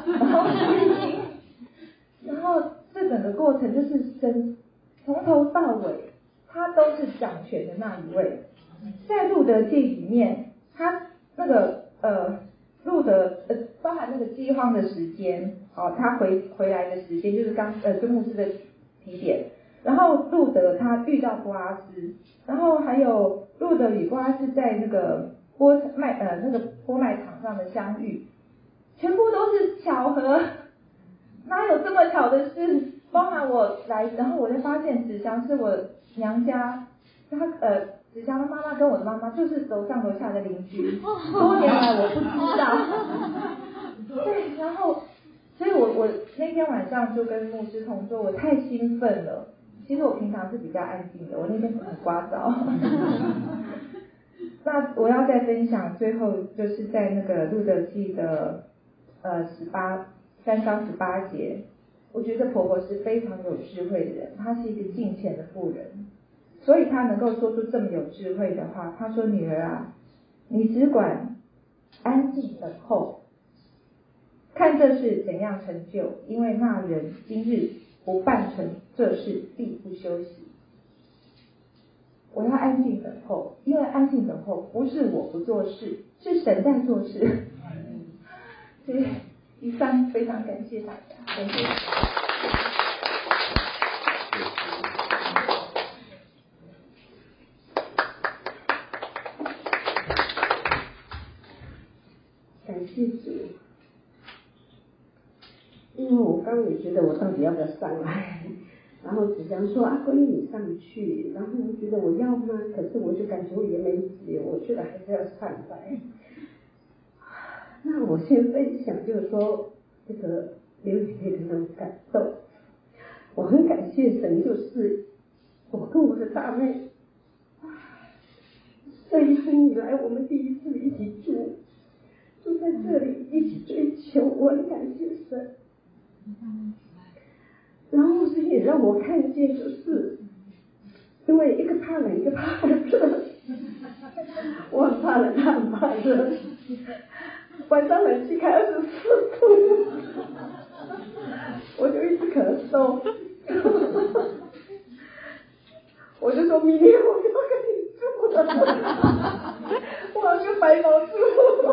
然后这整个过程就是神从头到尾他都是掌权的那一位。在路德记里面，他那个路德包含那个饥荒的时间，他回来的时间就是就牧师的提点，然后路德他遇到波阿斯，然后还有路德与波阿斯在那个波麦场上的相遇，全部都是巧合，哪有这么巧的事？包含我来，然后我就发现子祥是我娘家，子祥的妈妈跟我的妈妈就是楼上楼下的邻居，多年来我不知道。对，然后所以我那天晚上就跟牧师同桌，我太兴奋了。其实我平常是比较安静的，我那天很聒噪。那我要再分享，最后就是在那个路德记的3章18节，我觉得婆婆是非常有智慧的人，她是一个敬虔的妇人，所以她能够说出这么有智慧的话。她说：“女儿啊，你只管安静等候，看这事怎样成就，因为那人今日不办成这事，必不休息。”我要安静等候，因为安静等候不是我不做事，是神在做事。所以以上非常感谢大家，感谢。 感谢主，因为我刚刚也觉得我到底要不要上来，然后子祥说闺女你上去，然后我觉得我要吗？可是我就感觉我也没自由，我觉得还是要上来。那我先分享，就是说这个流眼泪的那种感动，我很感谢神，就是我跟我的大妹，这一生以来我们第一次一起住在这里一起追求，我很感谢神。然后神也让我看见，就是因为一个怕冷，一个怕热，我很怕冷，他很怕热。晚上冷气开24度，我就一直咳嗽。我就说明天我不要跟你住了，我要跟白毛住。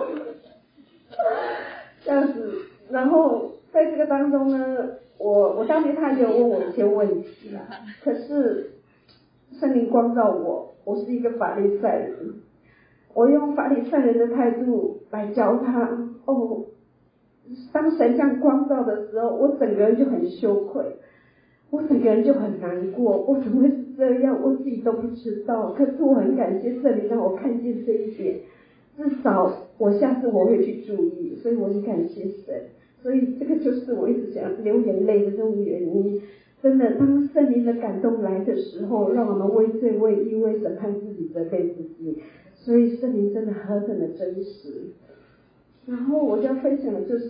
这样子，然后在这个当中呢，我相信他也有问我一些问题啦，可是圣灵光照我，我是一个法利赛人，我用法利赛人的态度来教他。哦，当神这样光照的时候，我整个人就很羞愧，我整个人就很难过，我怎么会是这样，我自己都不知道。可是我很感谢圣灵让我看见这一点，至少我下次我会去注意，所以我很感谢神。所以这个就是我一直想流眼泪的这种原因。真的，当圣灵的感动来的时候，让我们为罪、为义、为审判自己、责备自己。所以圣灵真的何等的真实。然后我就要分享的就是，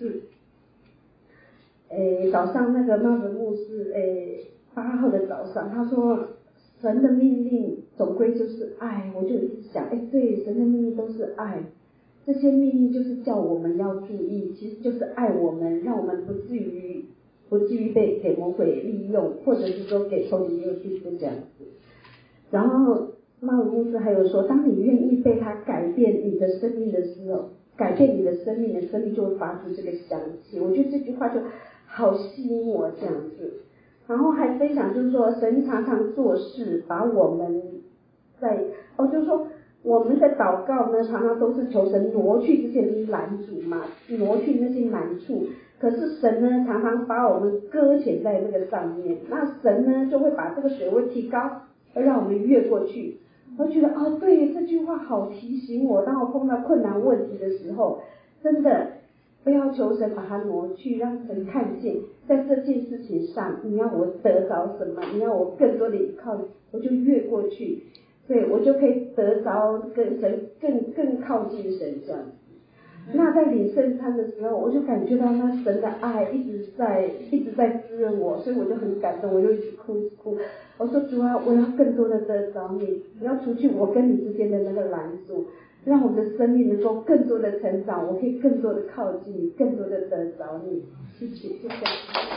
早上那个那个牧师，8号的早上，他说神的命令总归就是爱，我就一直想，对，神的命令都是爱，这些命令就是叫我们要注意，其实就是爱我们，让我们不至于被给魔鬼利用，或者是说给仇敌诱去这样子。然后那个牧师还有说，当你愿意被他改变你的生命的时候，改变你的生命，你的生命就会发出这个香气。我觉得这句话就好吸引我这样子。然后还分享就是说，神常常做事把我们就是说我们的祷告呢，常常都是求神挪去这些拦阻嘛，挪去那些难处。可是神呢，常常把我们搁浅在那个上面，那神呢就会把这个水位提高，而让我们越过去。我觉得对，这句话好提醒我，当我碰到困难问题的时候，真的不要求神把它挪去，让神看见在这件事情上，你要我得着什么，你要我更多的依靠，我就越过去，对，我就可以得着跟神更靠近神这样子。那在领圣餐的时候，我就感觉到那神的爱一直在滋润我，所以我就很感动，我就一直哭。我说主啊，我要更多的得着你，你要除去我跟你之间的那个拦阻，让我的生命能够更多的成长，我可以更多的靠近你，更多的得着你。谢谢，就这样。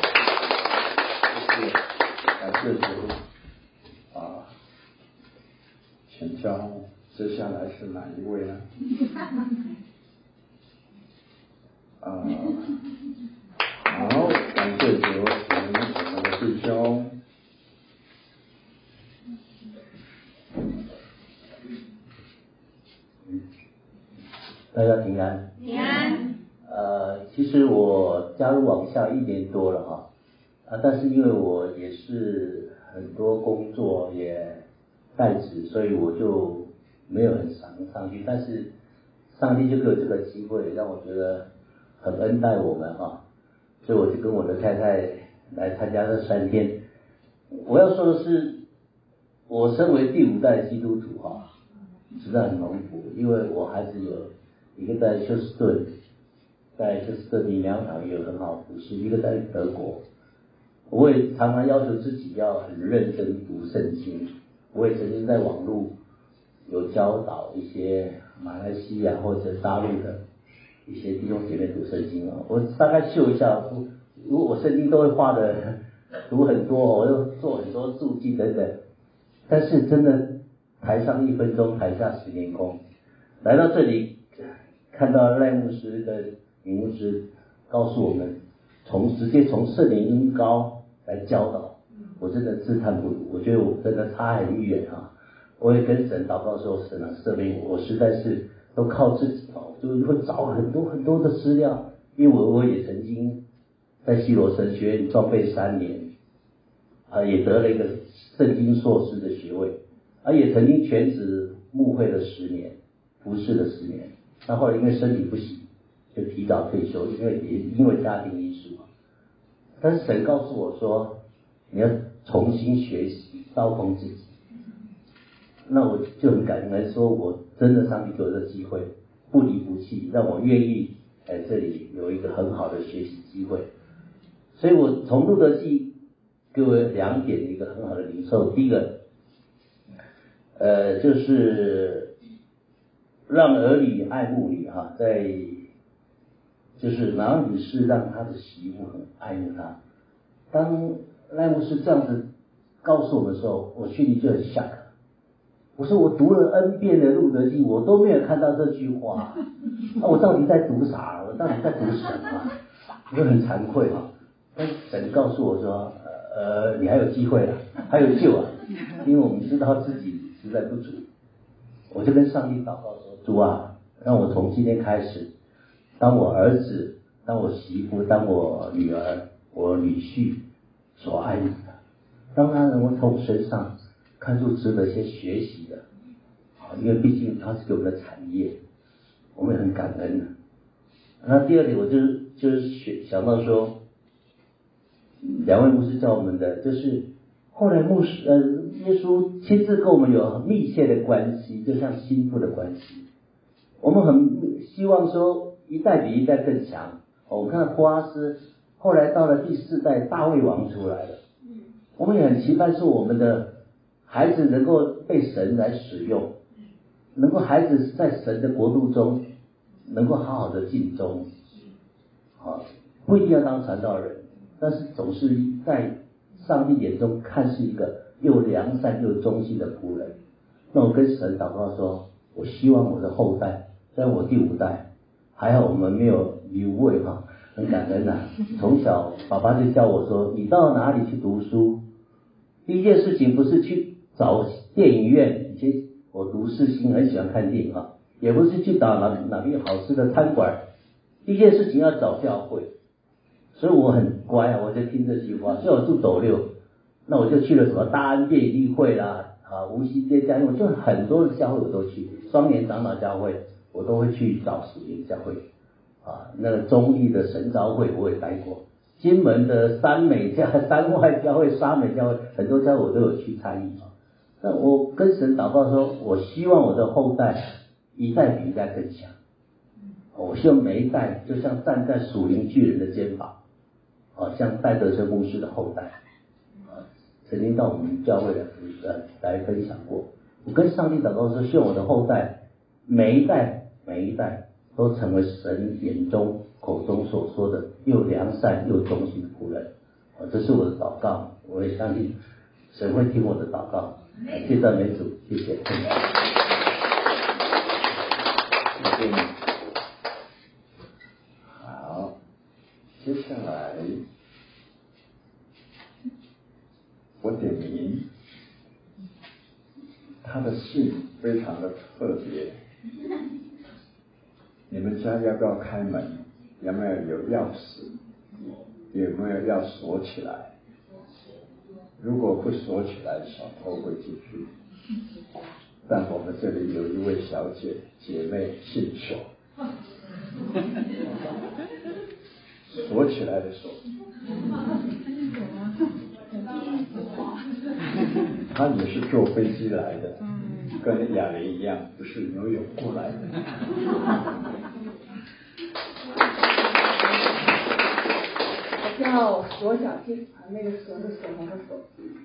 感谢主请教接下来是哪一位呢？好，感谢主，请我们的弟兄。 大家平安。 平安。 其实我加入网校1年多了哈，但是因为我也是很多工作也代职，所以我就没有很常上去。但是上帝就给我这个机会，让我觉得很恩待我们哈，所以我就跟我的太太来参加这3天。我要说的是，我身为第5代基督徒哈，实在很蒙福，因为我孩子有一个在休斯顿，灵粮堂也有很好的服侍，一个在德国。我也常常要求自己要很认真读圣经。我也曾经在网络有教导一些马来西亚或者大陆的一些弟兄姐妹读圣经我大概秀一下，如果我圣经都会画的读很多，我就做很多注记等等。但是真的台上1分钟，台下10年功。来到这里看到赖牧师的李牧师告诉我们，直接从圣灵恩膏来教导，我真的自叹不如。我觉得我真的差很远啊！我也跟神祷告说，神啊，赦免我实在是都靠自己就会找很多很多的资料，因为我也曾经在西罗神学院装备3年，也得了一个圣经硕士的学位，也曾经全职牧会了10年，服侍了10年。那后来因为身体不行，就提早退休，因为家庭因素。但是神告诉我说，你要重新学习，刀锋自己。那我就很感恩，说我真的上帝给我这机会，不离不弃，让我愿意在这里有一个很好的学习机会。所以我从路德记给我2点的一个很好的领受。第一个， 就是让儿女爱慕你哈，就是哪里是让他的媳妇很爱慕他。当赖牧师这样子告诉我的时候，我心里就很吓。我说我读了 N 遍的路德记，我都没有看到这句话，我到底在读啥？我到底在读什么？我就很惭愧哈。但神告诉我说，你还有机会啊，还有救啊，因为我们知道自己实在不足。我就跟上帝祷告说，主啊，让我从今天开始，当我儿子，当我媳妇，当我女儿，我女婿所爱你的，让他能够从我身上看出值得一些学习的，因为毕竟它是给我们的产业，我们也很感恩的。那第二点，我就是想到说，两位牧师教我们的，就是后来耶稣亲自跟我们有密切的关系，就像心腹的关系。我们很希望说一代比一代更强。我们看到波阿斯后来到了第4代，大卫王出来了。我们也很期盼说我们的孩子能够被神来使用，能够孩子在神的国度中能够好好的尽忠，不一定要当传道人，但是总是在上帝眼中看是一个又良善又忠心的仆人。那我跟神祷告说，我希望我的后代，虽然我第5代，还好我们没有留位哈，很感恩啊。从小爸爸就教我说，你到哪里去读书，第一件事情不是去找电影院，以前我读世新很喜欢看电影啊，也不是去找哪边有好吃的餐馆，第一件事情要找教会。所以我很乖啊，我就听这句话。所以我住斗六，那我就去了什么大安便利会啦，无锡街教会，就很多的教会我都去，双年长老教会我都会去找属灵教会那个中立的神召会我也待过，金门的山外教会、沙美教会，很多教会我都有去参与那我跟神祷告说，我希望我的后代一代比一代更强。我希望每一代就像站在属灵巨人的肩膀，像戴德生牧师的后代，曾经到我们教会来分享过。我跟上帝祷告说，希望我的后代每一代都成为神眼中口中所说的又良善又忠心的仆人。这是我的祷告，我也相信神会听我的祷告。感谢赞美主，谢谢。谢谢你。 好，接下来我点名，他的姓非常的特别。你们家要不要开门？有没有钥匙？有没有要锁起来？如果不锁起来，小偷会进去。但我们这里有一位小姐妹姓锁，锁起来的锁。她也是坐飞机来的，跟雅玲一样，不是游泳过来的。 我叫索小静，那个索是锁红的锁，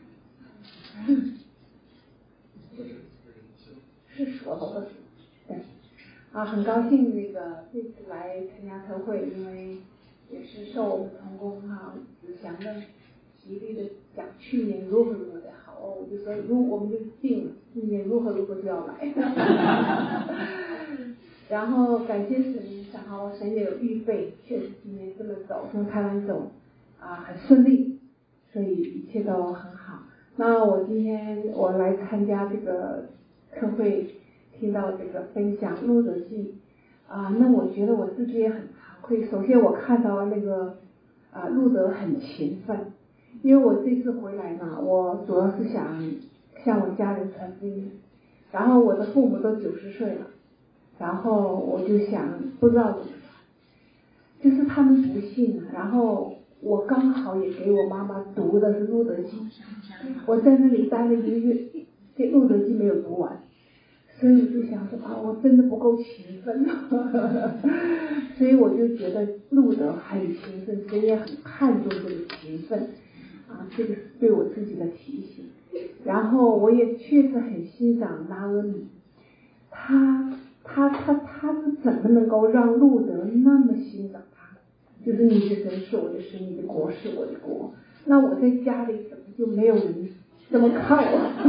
是锁头的锁。对，很高兴这次来参加特会，因为也是受我们同工子祥的极力的讲去年如何的好我就说我们就定了，今年如何就要来。然后感谢神，然后神也有预备，确实今年这么走，从台湾走很顺利，所以一切都很好。那我今天我来参加这个特会，听到这个分享路德记那我觉得我自己也很惭愧。首先我看到那个路德很勤奋，因为我这次回来嘛，我主要是想向我家人传福音，然后我的父母都90岁了，然后我就想不知道怎么传，就是他们不信然后我刚好也给我妈妈读的是路德记，我在那里待了1个月，这路德记没有读完，所以我就想说我真的不够勤奋所以我就觉得路德很勤奋，神也很看重这个勤奋这个是对我自己的提醒。 然后我也确实很欣赏拿俄米，他是怎么能够让路德那么欣赏他？就是你的神是我的神，你的国是我的国。那我在家里怎么就没有人这么看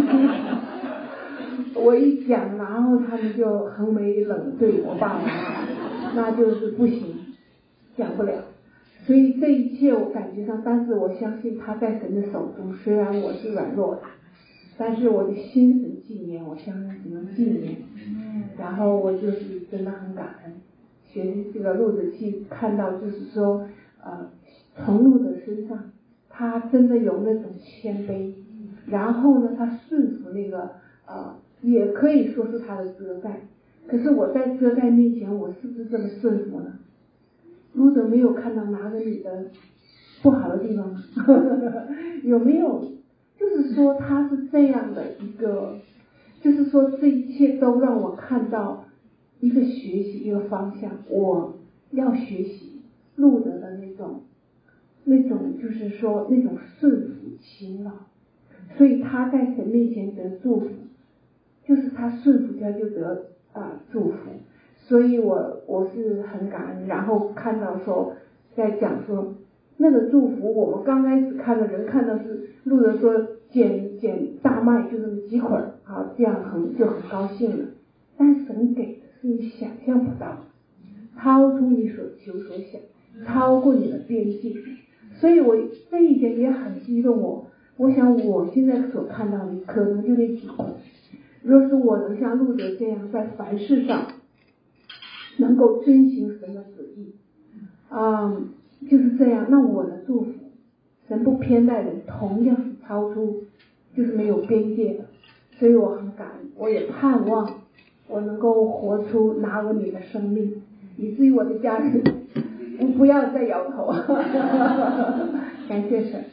我？我一讲，然后他们就横眉冷对我爸爸，那就是不行，讲不了。所以这一切我感觉上，但是我相信他在神的手中，虽然我是软弱的，但是我的心神纪念，我相信只能纪念。然后我就是真的很感恩，学习这个路德去看到，就是说从路德身上，他真的有那种谦卑，然后呢，他顺服那个也可以说是他的遮盖。可是我在遮盖面前，我是不是这么顺服呢？路德没有看到拿俄米的不好的地方吗？有没有？就是说他是这样的一个，就是说这一切都让我看到一个学习一个方向，我要学习路德的那种就是说那种顺服勤劳，所以他在神面前得祝福，就是他顺服他就得祝福。所以我是很感恩，然后看到说在讲说那个祝福，我们刚开始看的人看到是路德说捡大麦就这么几捆这样就很高兴了，但神给的是你想象不到的，超出你所求所想，超过你的边界。所以我这一点也很激动我想我现在所看到的可能就那几捆，若是我能像路德这样在凡事上能够遵行神的旨意就是这样，那我的祝福神不偏待人，同样是超出就是没有边界的。所以我很感恩，我也盼望我能够活出拿俄米的生命，以至于我的家人不要再摇头。感谢神。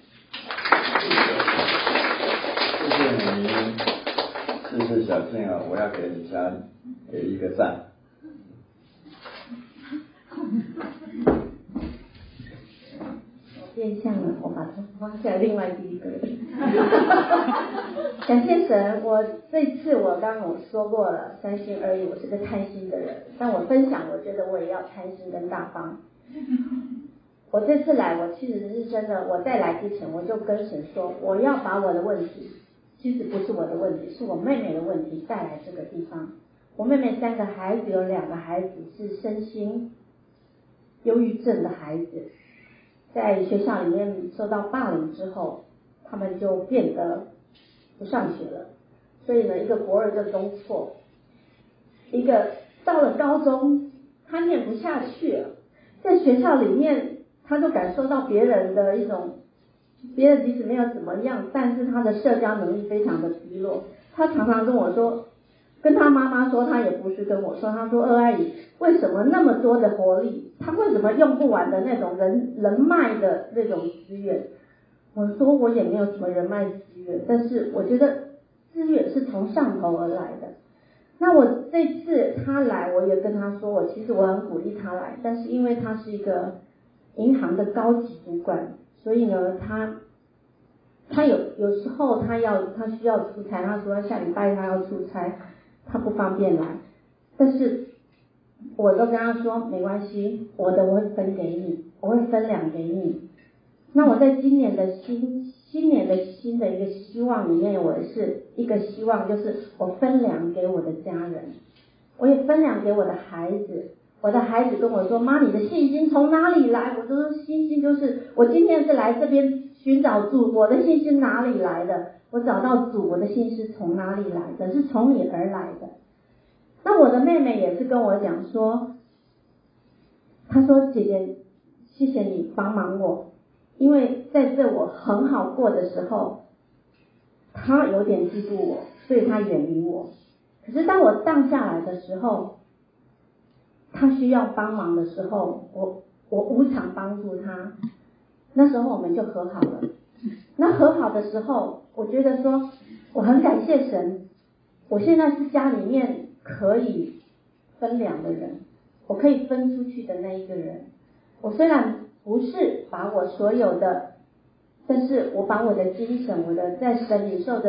谢谢你，谢谢小静我要给你家给一个赞。 变相了，我把它放在另外一个人。感谢神，我这次我刚刚说过了，三心二意，我是个贪心的人，但我分享，我觉得我也要贪心跟大方。我这次来，我其实是真的，我在来之前我就跟神说，我要把我的问题，其实不是我的问题，是我妹妹的问题带来这个地方。我妹妹3个孩子，有2个孩子是身心忧郁症的孩子，在学校里面受到霸凌之后，他们就变得不上学了。所以呢，一个国2就中辍，一个到了高中他念不下去了，在学校里面他就感受到别人的一种，别人即使没有怎么样，但是他的社交能力非常的低落。他常常跟我说，跟他妈妈说，他也不是跟我说，他说二阿姨为什么那么多的活力，他为什么用不完的那种人脉的那种资源。我说我也没有什么人脉资源，但是我觉得资源是从上头而来的。那我这次他来，我也跟他说，其实我很鼓励他来，但是因为他是一个银行的高级主管，所以呢他有时候他需要出差，他说下礼拜他要出差，他不方便来，但是我都跟他说没关系，我会分给你，我会分2给你。那我在今年的新的一个希望里面，我也是一个希望，就是我分2给我的家人，我也分2给我的孩子。我的孩子跟我说，妈，你的信心从哪里来？我说信心就是我今天是来这边寻找主，我的信心哪里来的？我找到主，我的信心是从哪里来的？是从你而来的。那我的妹妹也是跟我讲说，她说姐姐，谢谢你帮忙我，因为在这我很好过的时候，她有点嫉妒我，所以她远离我。可是当我荡下来的时候，她需要帮忙的时候，我无偿帮助她，那时候我们就和好了。那和好的时候，我觉得说我很感谢神，我现在是家里面可以分2的人，我可以分出去的那一个人。我虽然不是把我所有的，但是我把我的精神，我的在神领受的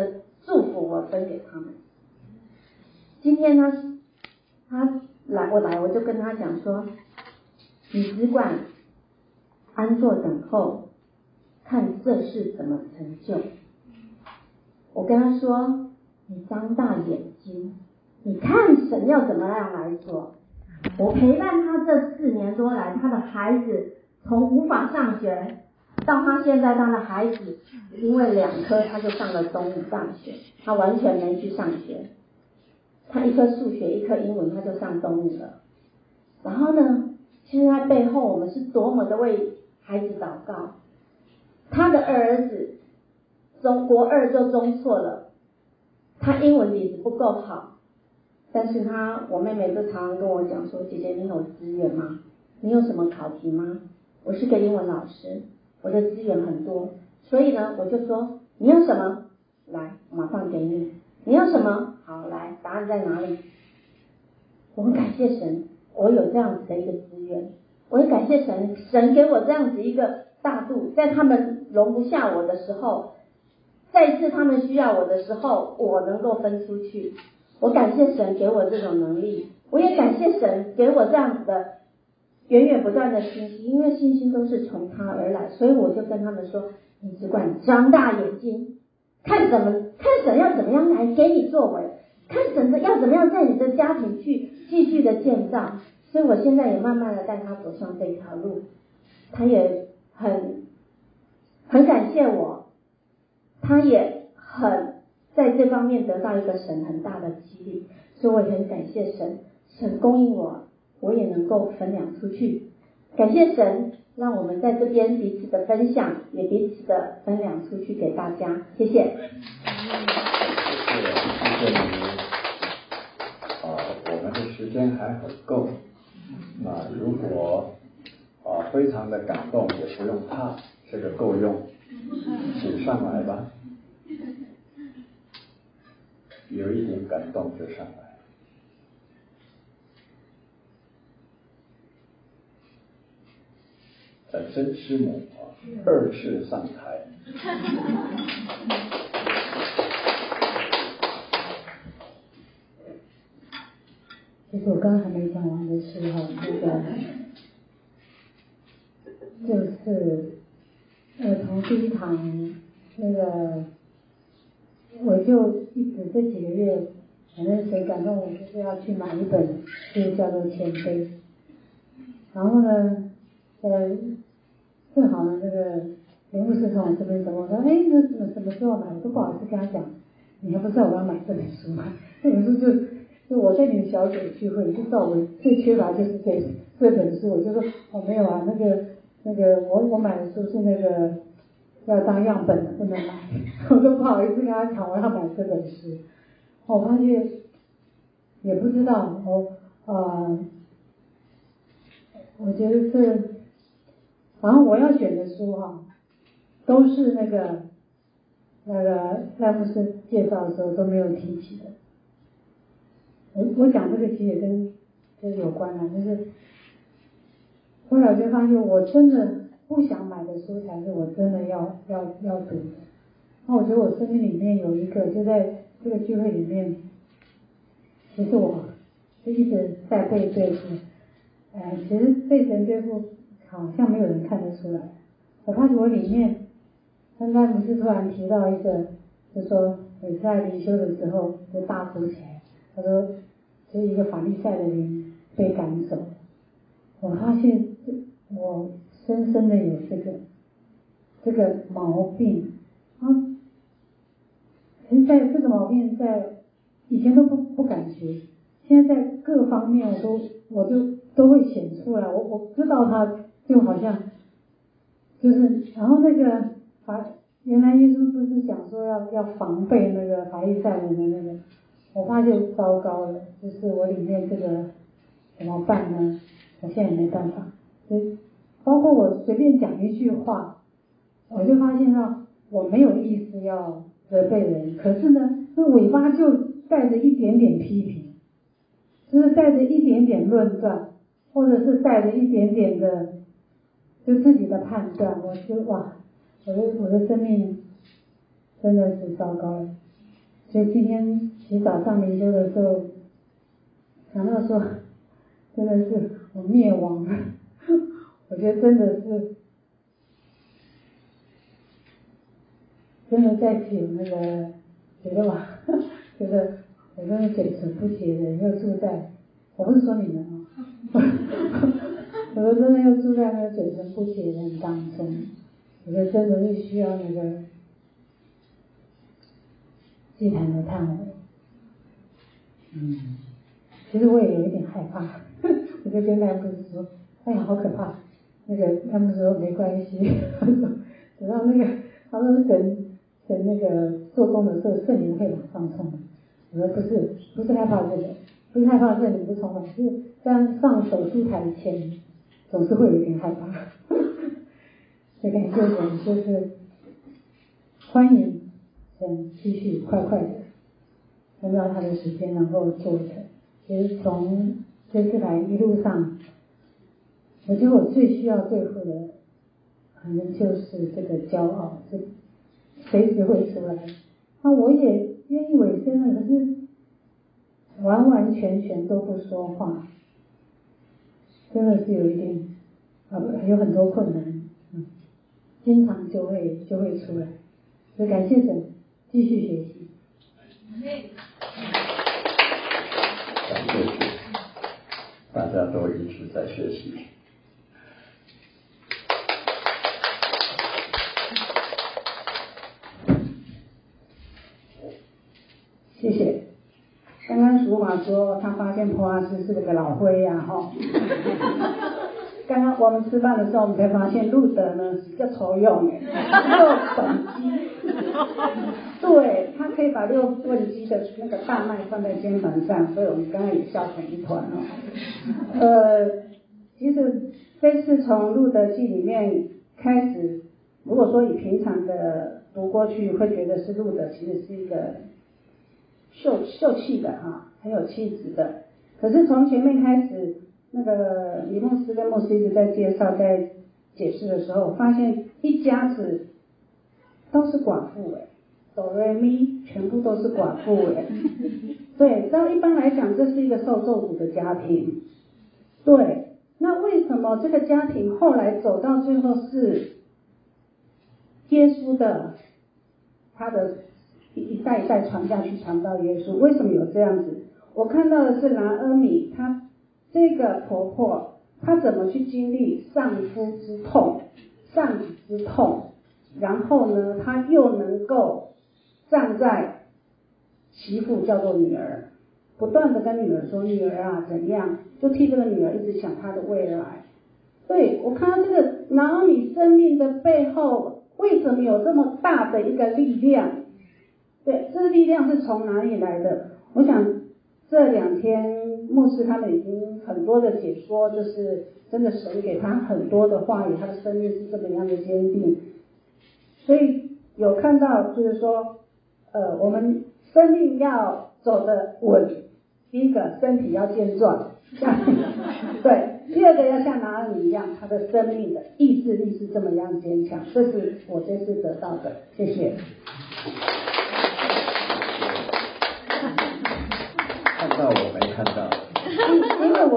祝福我分给他们。今天他来我就跟他讲说，你只管安坐等候，看这事怎么成就。我跟他说，你张大眼睛，你看神要怎么样来做。我陪伴他这4年多来，他的孩子从无法上学到他现在，他的孩子因为2科他就上了东吴大学，他完全没去上学，他1科数学1科英文他就上东吴了。然后呢，其实他背后我们是多么的为孩子祷告。他的儿子国2就中错了，他英文底子不够好，但是我妹妹就常常跟我讲说，姐姐你有资源吗？你有什么考题吗？我是个英文老师，我的资源很多，所以呢我就说你有什么来马上给你，你有什么好来答案在哪里。我很感谢神，我有这样子的一个资源，我也感谢神给我这样子一个大度，在他们容不下我的时候，再一次他们需要我的时候，我能够分出去。我感谢神给我这种能力，我也感谢神给我这样子的源源不断的信心，因为信心都是从他而来，所以我就跟他们说，你只管张大眼睛，看神要怎么样来给你作为，看神要怎么样在你的家庭去继续的建造。所以我现在也慢慢的带他走上这条路，他也很感谢我，他也很在这方面得到一个神很大的激励，所以我也很感谢神供应我也能够分享出去。感谢神让我们在这边彼此的分享，也彼此的分享出去给大家，谢谢。 谢谢你。我们的时间还很够，那如果非常的感动，也不用怕，这个够用，请上来吧，有一点感动就上来。真师母2次上台。 其实我刚刚还没讲完的是就是从第一堂我就一直这几个月，反正谁感动我就是要去买一本书叫做《谦卑》，然后呢正好呢林牧师从我这边走，我说那什么时候买，我都不好意思跟他讲，你还不知道我要买这本书吗？这本书就我在你的小组聚会，你就知道我最缺乏就是这本书，我就说没有啊，我买的书是要当样本的，不能买。我都不好意思跟他讲我要买这本书。我发现也不知道我觉得反正我要选的书都是赖牧师介绍的时候都没有提起的。我讲这个其实也跟这有关就是后来我就发现，我真的不想买的书才是我真的要读的。那我觉得我生命里面有一个，就在这个聚会里面，其实我就一直在被对付。其实被神对付好像没有人看得出来。我发觉我里面，刚才不是突然提到一个，就说每次在灵修的时候就大哭起来。他说，就是一个法利赛的灵被赶走。我发现我深深的有这个毛病其实在这个毛病在以前都不感觉，现在在各方面我都会显出来。我知道它就好像然后原来耶稣不是讲说要防备那个法利赛人的我发现糟糕了，就是我里面这个怎么办呢？我现在也没办法，包括我随便讲一句话，我就发现我没有意思要责备人，可是呢，那尾巴就带着一点点批评，就是带着一点点论断，或者是带着一点点的就自己的判断。我的生命真的是糟糕了。 所以今天洗澡上灵修的时候，想到说，真的是我灭亡了，我觉得真的是，真的在起那个，觉得吧，觉得我真的嘴唇不洁的人又住在，我不是说你们哦，我说真的又住在那个嘴唇不洁的人当中，我觉得真的是需要那个祭坛的忏悔。其实我也有一点害怕，我就跟赖牧师说，哎呀好可怕，那个赖牧师说没关系，他说等到那个他说神那个做工的时候圣灵会马上充满，我说不是害怕这个，不是害怕圣灵不充满，是在上手术台前总是会有一点害怕，所以感谢神，就是欢迎神继续快快的按照他的时间能够做成。其实从这次来一路上，我觉得我最需要对付的可能就是这个骄傲，是随时会出来。那我也愿意委身了，可是完完全全都不说话，真的是有一点有很多困难，经常就会出来。所以感谢神，继续学习。 感谢主，大家都一直在学习。 谢谢。刚刚淑华说他发现波阿斯是个老灰呀，哈。刚刚我们吃饭的时候，我们才发现路德呢是个抽用的6本鸡，对，他可以把6份鸡的那个大麦放在肩膀上，所以我们刚刚也笑成一团哦。其实这次从路德记里面开始，如果说以平常的读过去，会觉得是路德其实是一个秀气的哈，很有气质的。可是从前面开始，那个李牧师跟牧师一直在介绍、在解释的时候，发现一家子都是寡妇哆瑞咪全部都是寡妇对，那一般来讲，这是一个受咒诅的家庭。对，那为什么这个家庭后来走到最后是耶稣的，他的一代一代传下去，传到耶稣？为什么有这样子？我看到的是拿阿米，她这个婆婆，她怎么去经历丧夫之痛、丧子之痛，然后呢，她又能够站在媳妇叫做女儿，不断的跟女儿说，女儿啊怎样，就替这个女儿一直想她的未来。对，我看到这个拿阿米生命的背后，为什么有这么大的一个力量？对，这个力量是从哪里来的？我想这2天牧师他们已经很多的解说，就是真的神给他很多的话语，他的生命是这么样的坚定。所以有看到就是说我们生命要走得稳，第一个身体要健壮，对，第二个要像拿阿米一样，他的生命的意志力是这么样坚强，这是我这次得到的。谢谢。 看到我没看到， 因为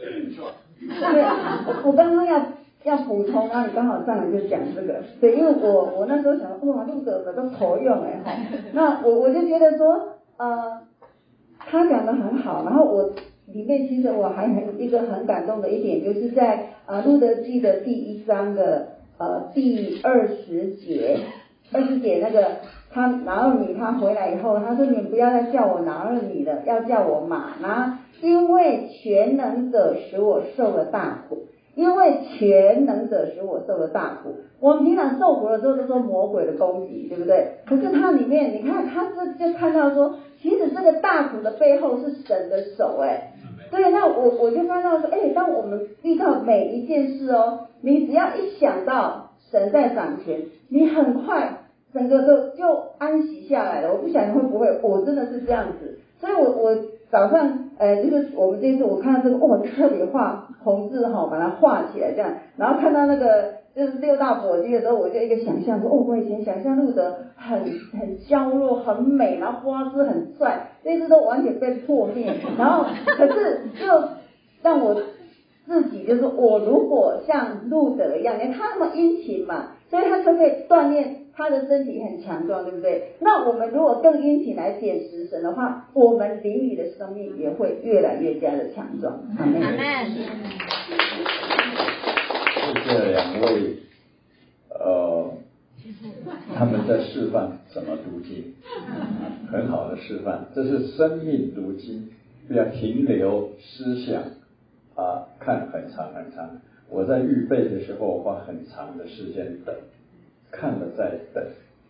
我刚刚要补充，然后你刚好上来就讲这个，对，因为我那时候想，哇，路德有个头用哈，那我就觉得说，他讲的很好，然后我里面其实我还一个很感动的一点，就是在路德记的第1章的第20节那个。他拿阿米他回来以后，他说：“你们不要再叫我拿阿米了，要叫我玛拿，因为全能者使我受了大苦。因为全能者使我受了大苦。我们平常受苦的时候都说魔鬼的攻击，对不对？可是它里面，你看他就看到说，其实这个大苦的背后是神的手对，那我就看到说，当我们遇到每一件事你只要一想到神在掌权，你很快。整个就安息下来了。我不晓得会不会，我真的是这样子。所以我早上就是我们这次我看到这个，就特别画红字把它画起来这样，然后看到那个就是六道火鸡的时候，我就一个想象说，我以前想象路德很娇弱、很美，然后波斯很帅，这次都完全被破灭。然后可是又让我自己就是我如果像路德一样，你看他那么殷勤嘛，所以他就可以锻炼他的身体很强壮，对不对？那我们如果更殷勤来点食神的话，我们灵里的生命也会越来越加的强壮。阿们。 谢谢两位，他们在示范怎么读经，很好的示范，这是生命读经，不要停留思想看很长很长。我在预备的时候花很长的时间等，看了再等，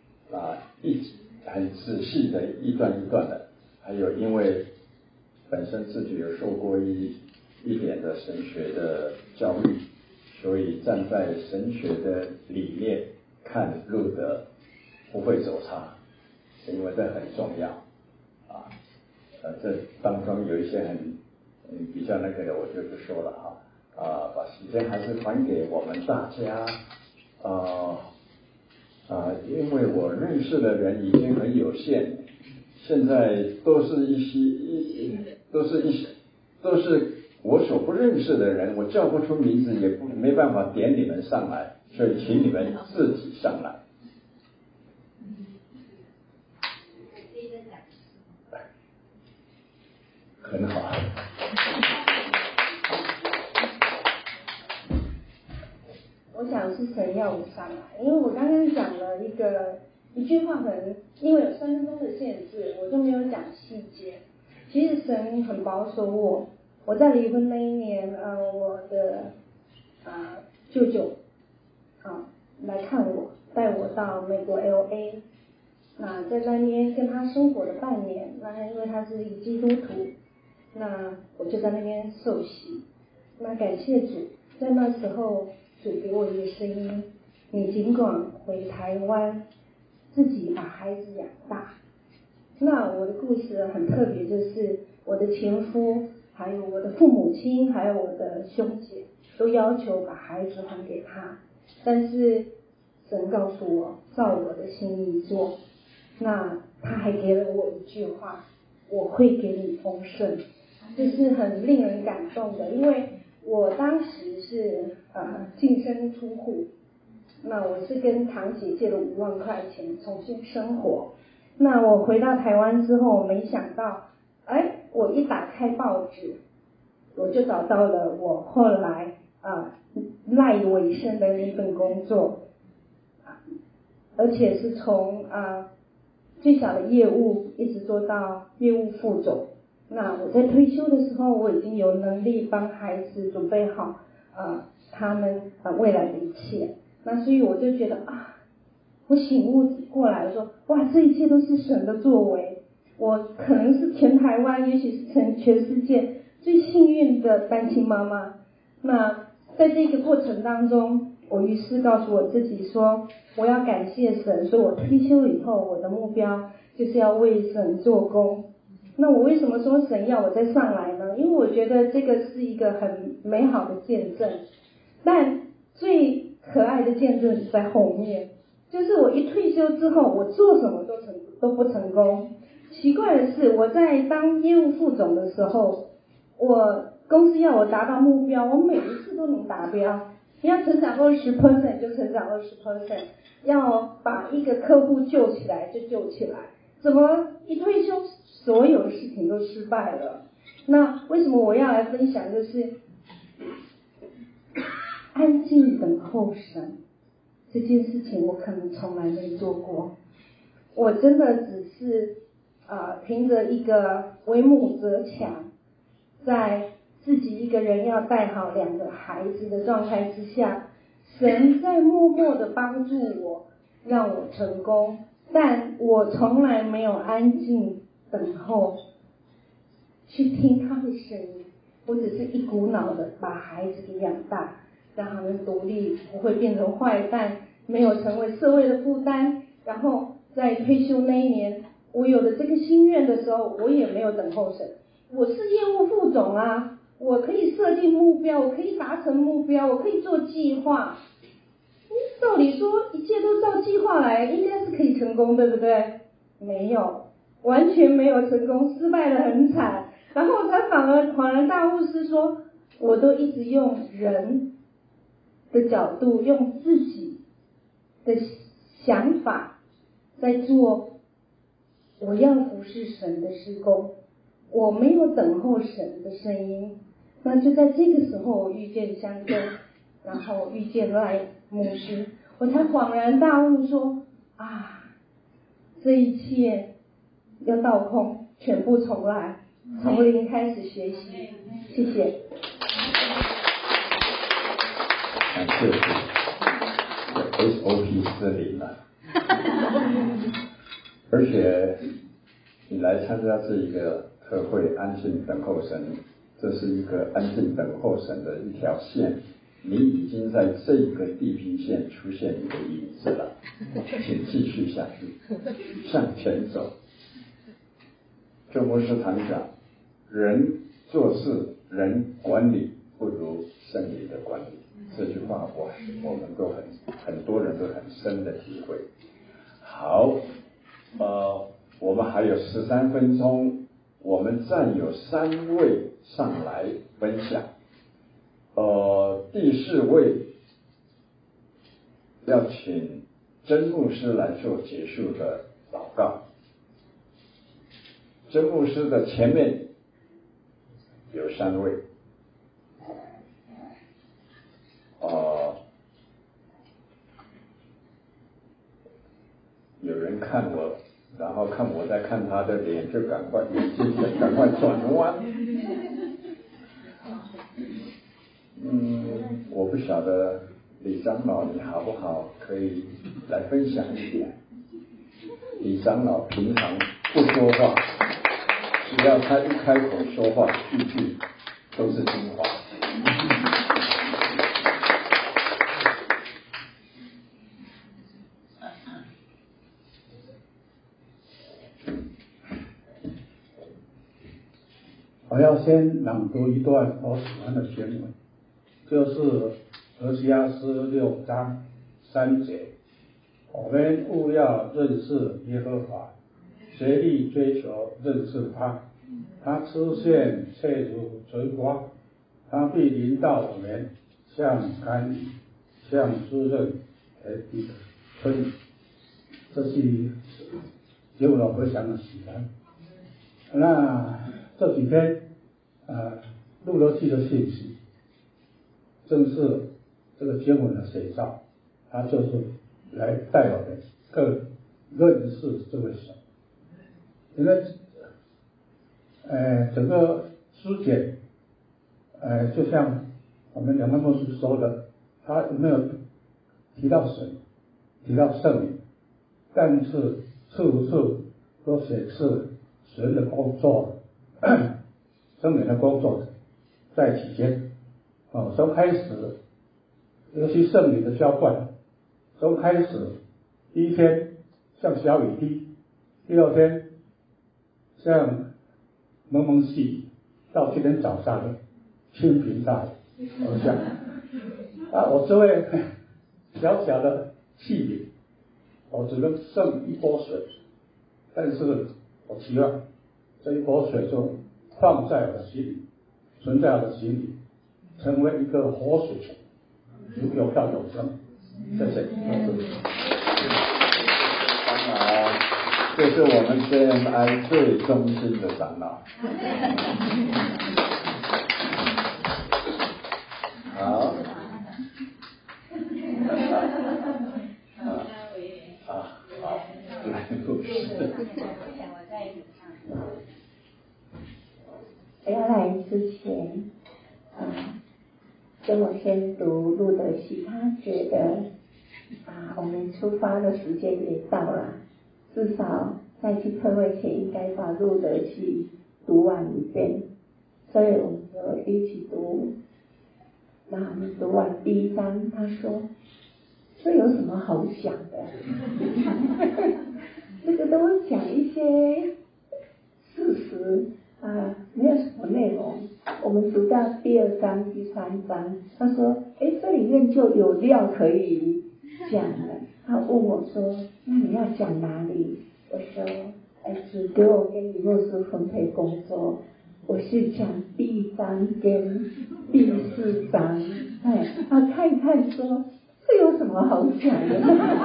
很仔细的一段一段的。还有因为本身自己有受过一点的神学的教育，所以站在神学的理念看路德不会走差，因为这很重要这当中有一些比较那个的，我就不说了把时间还是还给我们大家因为我认识的人已经很有限，现在都是我所不认识的人，我叫不出名字，也没办法点你们上来，所以请你们自己上来。很好。 我想是神要我上来，因为我刚刚讲了一句话，可能因为有3分钟的限制，我就没有讲细节。其实神很保守我。我在离婚那一年，我的舅舅来看我，带我到美国 LA。那在那边跟他生活了半年，那因为他是一个基督徒，那我就在那边受洗。那感谢主，在那时候主给我一个声音，你尽管回台湾自己把孩子养大。那我的故事很特别，就是我的前夫还有我的父母亲还有我的兄姐都要求把孩子还给他，但是神告诉我照我的心意做。那他还给了我一句话，我会给你丰盛，这是很令人感动的。因为我当时是净身出户，那我是跟堂姐借了5万块钱重新生活。那我回到台湾之后，没想到我一打开报纸，我就找到了我后来赖以为生的那份工作，而且是从最小的业务一直做到业务副总。那我在退休的时候，我已经有能力帮孩子准备好他们未来的一切。那所以我就觉得我醒悟过来说，哇，这一切都是神的作为。我可能是全台湾，也许是全世界最幸运的单亲妈妈。那在这个过程当中，我于是告诉我自己说，我要感谢神。所以我退休以后，我的目标就是要为神做工。那我为什么说神要我再上来呢？因为我觉得这个是一个很美好的见证，但最可爱的见证是在后面，就是我一退休之后，我做什么都不成功。奇怪的是，我在当业务副总的时候，公司要我达到目标，我每一次都能达标。要成长 20% 就成长 20%， 要把一个客户救起来就救起来。怎么一退休所有的事情都失败了？那为什么我要来分享，就是安静等候神这件事情，我可能从来没做过。我真的只是凭着一个为母则强，在自己一个人要带好2个孩子的状态之下，神在默默的帮助我，让我成功。但我从来没有安静等候去听他的声音，我只是一股脑的把孩子给养大，让他们独立，不会变成坏蛋，没有成为社会的负担。然后在退休那一年，我有了这个心愿的时候，我也没有等候神。我是业务副总我可以设定目标，我可以达成目标，我可以做计划。 照理说一切都照计划来，应该是可以成功，对不对？没有，完全没有成功，失败的很惨。然后他反而恍然大悟，是说我都一直用人的角度，用自己的想法在做我要服侍神的事工，我没有等候神的声音。那就在这个时候，我遇见香根，然后遇见赖牧师，我才恍然大悟说啊，这一切要倒空，全部重来，从零开始学习。谢谢。 感谢主，SOP 失灵了。而且你来参加这一个特会，安静等候神，这是一个安静等候神的一条线，你已经在这个地平线出现你的影子了，请继续下去，向前走。就牧师堂讲，人做事，人管理不如圣灵的管理，这句话我们都很多人都很深的体会。好，我们还有13分钟，我们再有3位上来分享。第4位要请曾牧师来做结束的祷告。曾牧师的前面有3位，有人看我，然后看我在看他的脸，就赶快眼睛赶快转弯。我不晓得李长老你好不好，可以来分享一点。李长老平常不说话，只要他一开口说话，句句都是精华。 我要先朗读一段我喜欢的经文，就是何西阿书6章3节。我们务要认识耶和华，竭力追求认识他。他出现切如晨光，他必临到我们，像甘雨，像滋润田地的春雨。这是结果我回想的喜欢。那这几天路德记的信息，正是这个经文的写照，它就是来带我们更认识这位神。因为整个书简就像我们两位牧师说的，他有没有提到神，提到圣灵，但是处处都显示神的工作，圣灵的工作在其间。从开始，尤其圣灵的浇灌，从开始第一天像小雨滴，第2天像蒙蒙细雨，到今天早上的倾盆大雨而下。我这位小小的器皿，我只能盛一波水，但是我希望这一波水就放在我的心里，存在我的心里，成为一个活水，流到永生。谢谢。 长老，这是我们 CMI 最忠心的长老。好。好，来故事。 我要来之前，跟我先读路德记，他觉得我们出发的时间也到了，至少在去特会前应该把路德记读完一遍，所以我们就一起读。那我们读完第1章，他说这有什么好讲的？这个都讲一些事实没有什么内容。我们读到第2章、第3章，他说这里面就有料可以讲了。他问我说：“那你要讲哪里？”我说：“主给我跟李牧师分配工作，我是讲第1章跟第4章。”他看一看说：“这有什么好讲的？”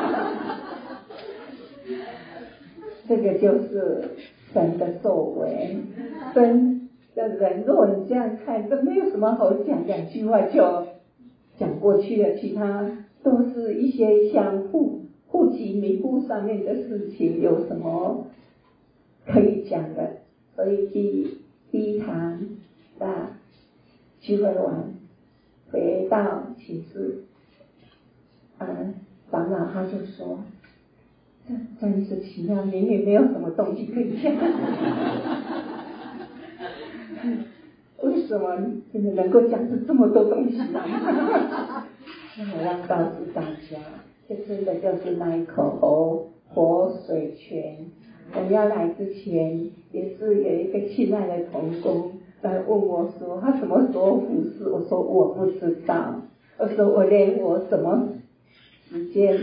这个就是神的作为，神的人，如果你这样看，这没有什么好讲，2句话就讲过去了，其他都是一些像户籍名簿上面的事情，有什么可以讲的？所以第一堂聚会完回到寝室，长老他就说：“这真是奇妙，明明没有什么东西可以讲。”为什么真的能够讲出这么多东西来？那我要告诉大家，这真的就是那一口活水泉。我要来之前，也是有一个亲爱的同工来问我说，他什么时候服事？我说我不知道。我说我连我什么时间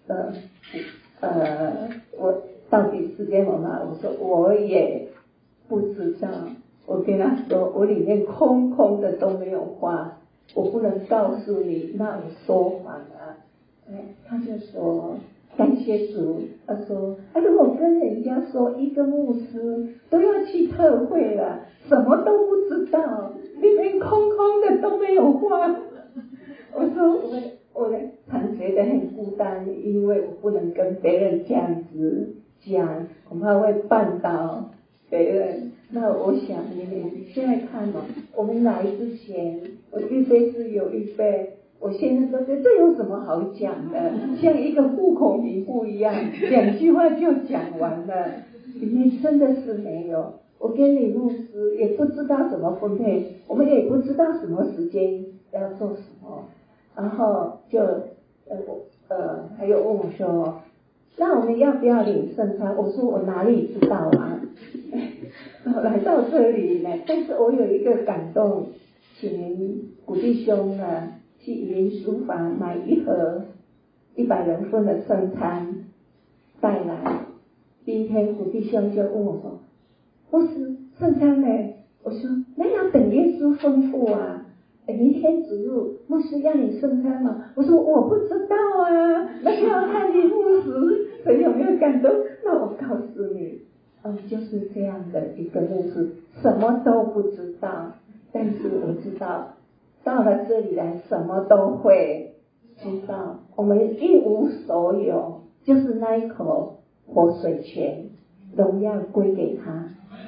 我到底时间我吗？我说我也不知道。我跟他说，我里面空空的都没有话，我不能告诉你，那我说谎啊。他就说感谢主，他说如果跟人家说一个牧师都要去特会了，什么都不知道，里面空空的都没有话。我说我常觉得很孤单，因为我不能跟别人这样子讲，恐怕会绊倒别人。那我想你们现在看嘛，我们来之前我预备是有预备，我现在都觉得这有什么好讲的，像一个户口名簿一样，2句话就讲完了，里面真的是没有。我跟李牧师也不知道怎么分配，我们也不知道什么时间要做什么，然后就还有问我说，那我们要不要领圣餐？我说我哪里知道啊。来到这里呢，但是我有一个感动，请古弟兄呢去语音书房买1盒100人份的圣餐带来。第一天古弟兄就问我说，牧师圣餐呢？我说那要等耶稣吩咐啊，明天主日牧师要你圣餐吗？我说我不知道啊，那就要看你牧师神有没有感动。那我告诉你，就是这样的一个牧师，什么都不知道，但是我知道到了这里来什么都会知道。我们一无所有，就是那一口活水泉，荣耀归给他。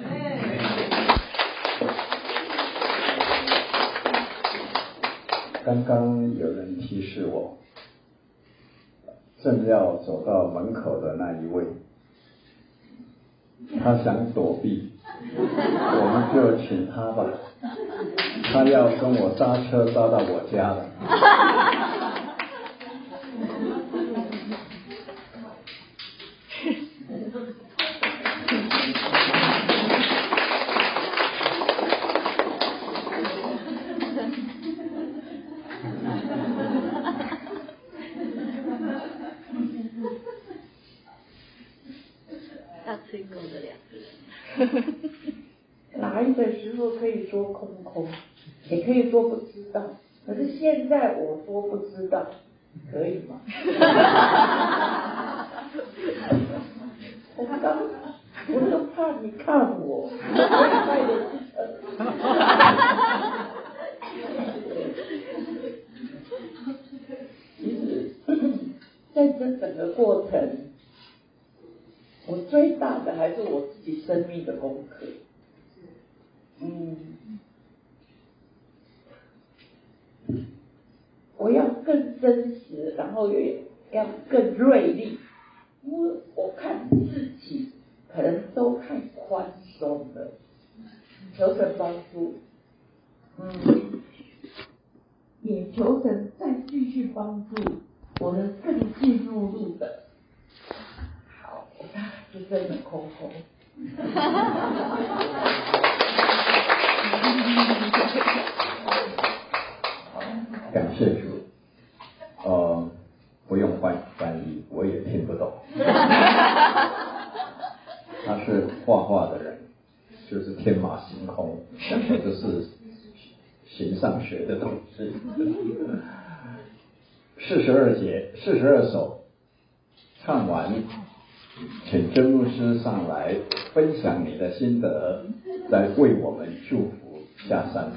刚刚有人提示我，正要走到门口的那一位，他想躲避，我们就请他吧，他要跟我刹车刹到我家了。 大吹狗的2个人。 来的时候可以说空空，也可以说不知道，可是现在我说不知道，可以吗？我都怕你看我，其实在这整个过程，我最大的还是我自己生命的功课。我要更真实，然后也要更锐利，因为我看自己可能都太宽松了，求神帮助，也求神再继续帮助我们更进入路的。好，我大概就真的空空。 感谢主，不用换天马行空，想的都是形上学的东西。42首唱完，请曾牧师上来分享你的心得，再为我们祝福下山。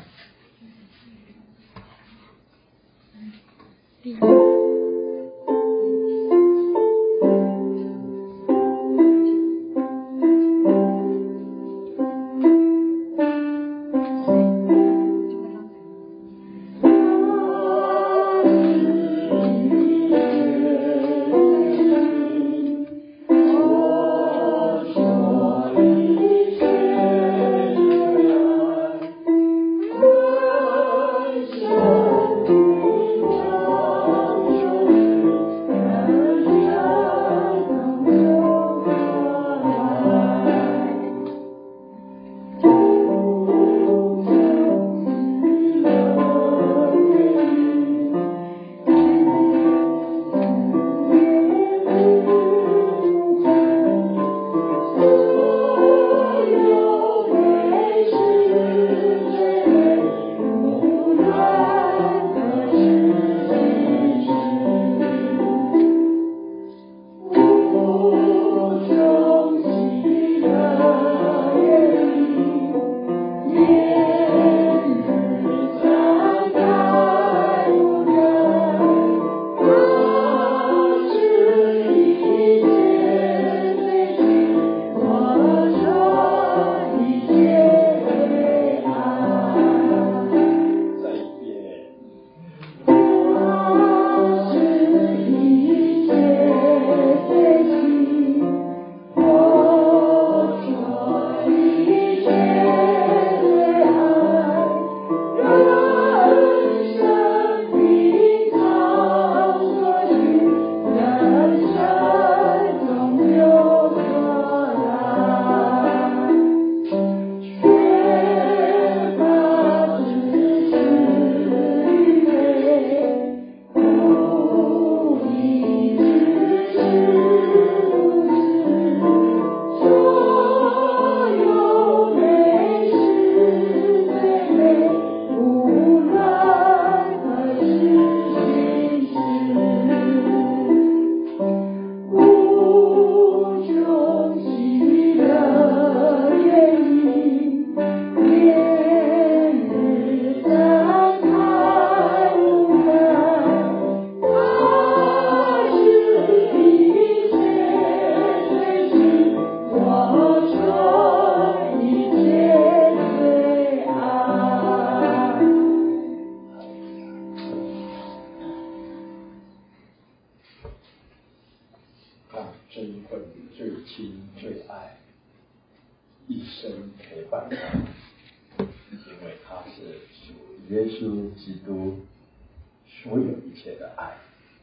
耶稣基督所有一切的爱。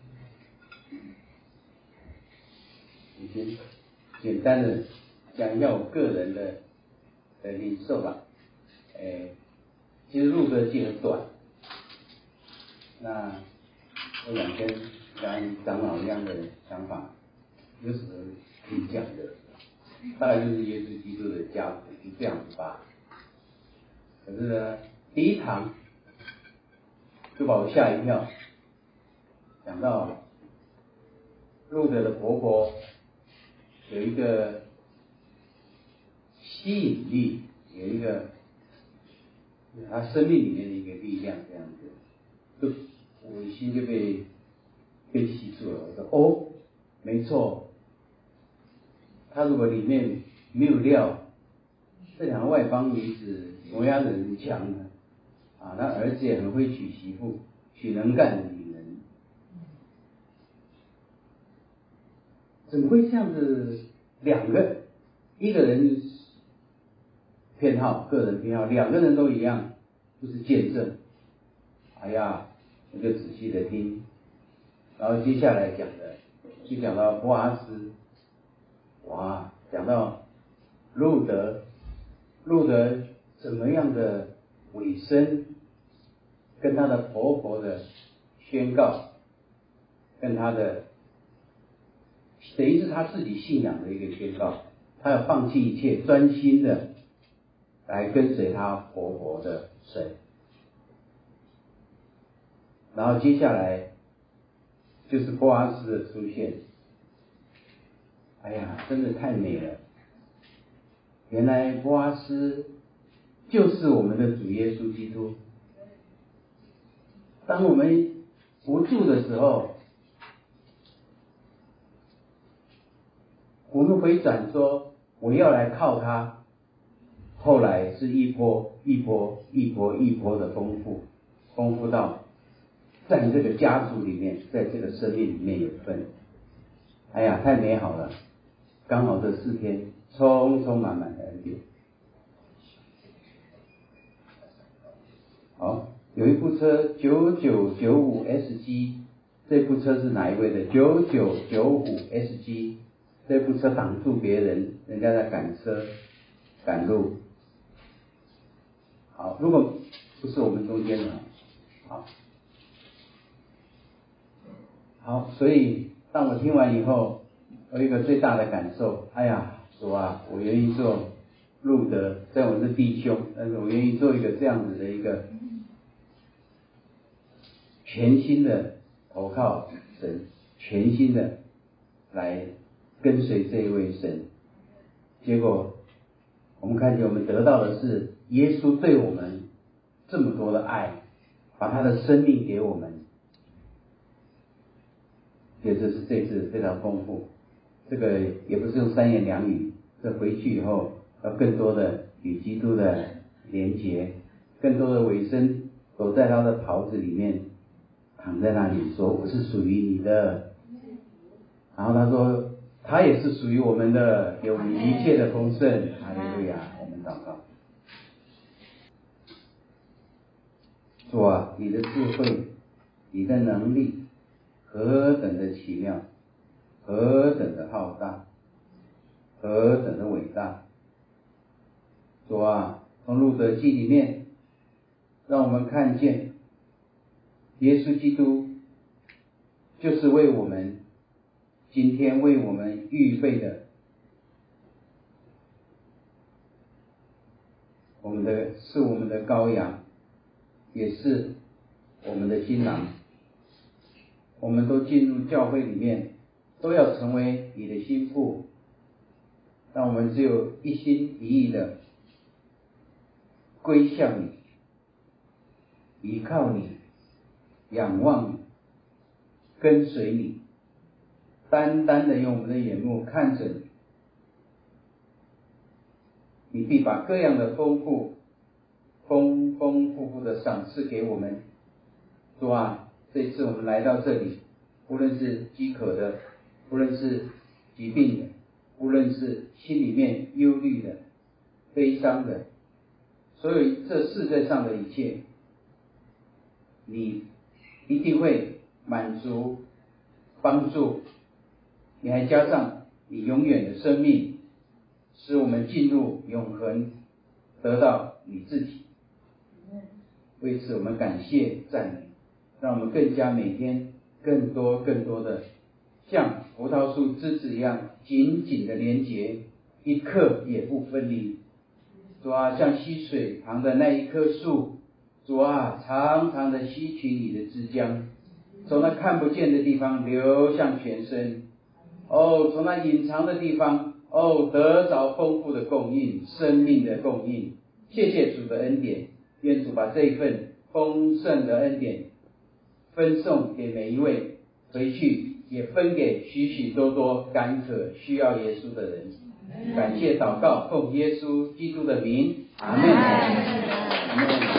已经简单的讲一下我个人的领受吧。其实路德记很短，那我想跟长老一样的想法，有什么可以讲的？大概就是耶稣基督的家谱，就这样子吧。可是呢，第一堂就把我吓一跳，讲到路德的婆婆有一个吸引力，有一个她生命里面的一个力量，这样子，就我的心就被吸住了。我说哦，没错，她如果里面没有料，这两个外邦女子摩押人很强的啊，那儿子也很会娶媳妇，娶能干的女人，怎么会这样子？两个，一个人偏好，个人偏好，两个人都一样，就是见证。哎呀，我就仔细的听，然后接下来讲的就讲到波阿斯，哇，讲到路德怎么样的委身，跟她的婆婆的宣告，跟她的等于是她自己信仰的一个宣告，她要放弃一切，专心的来跟随他活佛的神。然后接下来就是波阿斯的出现，哎呀，真的太美了！原来波阿斯就是我们的主耶稣基督。当我们无助的时候，我们回转说我要来靠他，后来是一波一波一波一波的丰富到在这个家族里面，在这个生命里面有份。哎呀，太美好了！刚好这4天充满的恩典。好，有一部车9995 SG， 这部车是哪一位的？9995 SG， 这部车挡住别人，人家在赶车赶路。好，如果不是我们中间的，好，所以当我听完以后，有一个最大的感受，哎呀，主啊，我愿意做路德，虽然我是弟兄，但是我愿意做一个这样子的一个全新的投靠神，全新的来跟随这一位神。结果我们看见我们得到的是耶稣对我们这么多的爱，把他的生命给我们，也就是这次非常丰富。这个也不是用3言2语，这回去以后要更多的与基督的连结，更多的尾声躲在他的袍子里面，躺在那里说我是属于你的。然后他说他也是属于我们的，给我们一切的丰盛。哈利路亚！我们祷告。主啊，你的智慧，你的能力何等的奇妙，何等的浩大，何等的伟大！主啊，从路德记里面让我们看见耶稣基督就是为我们今天为我们预备的，是我们的羔羊，也是我们的新郎。我们都进入教会里面，都要成为你的心腹，让我们只有一心一意的归向你，依靠你，仰望你，跟随你，单单的用我们的眼目看着你。你必把各样的丰富的赏赐给我们。主啊，这次我们来到这里，无论是饥渴的，无论是疾病的，无论是心里面忧虑的、悲伤的，所有这世界上的一切，你一定会满足、帮助。你还加上你永远的生命，使我们进入永恒，得到你自己。为此我们感谢赞美，让我们更加每天更多的像葡萄树枝子一样紧紧的连结，一刻也不分离。主啊，像溪水旁的那一棵树，主啊，常常的吸取你的汁浆，从那看不见的地方流向全身。从那隐藏的地方得着丰富的供应，生命的供应。谢谢主的恩典，愿主把这一份丰盛的恩典分送给每一位，回去也分给许许多多感渴需要耶稣的人。感谢祷告，奉耶稣基督的名，阿们。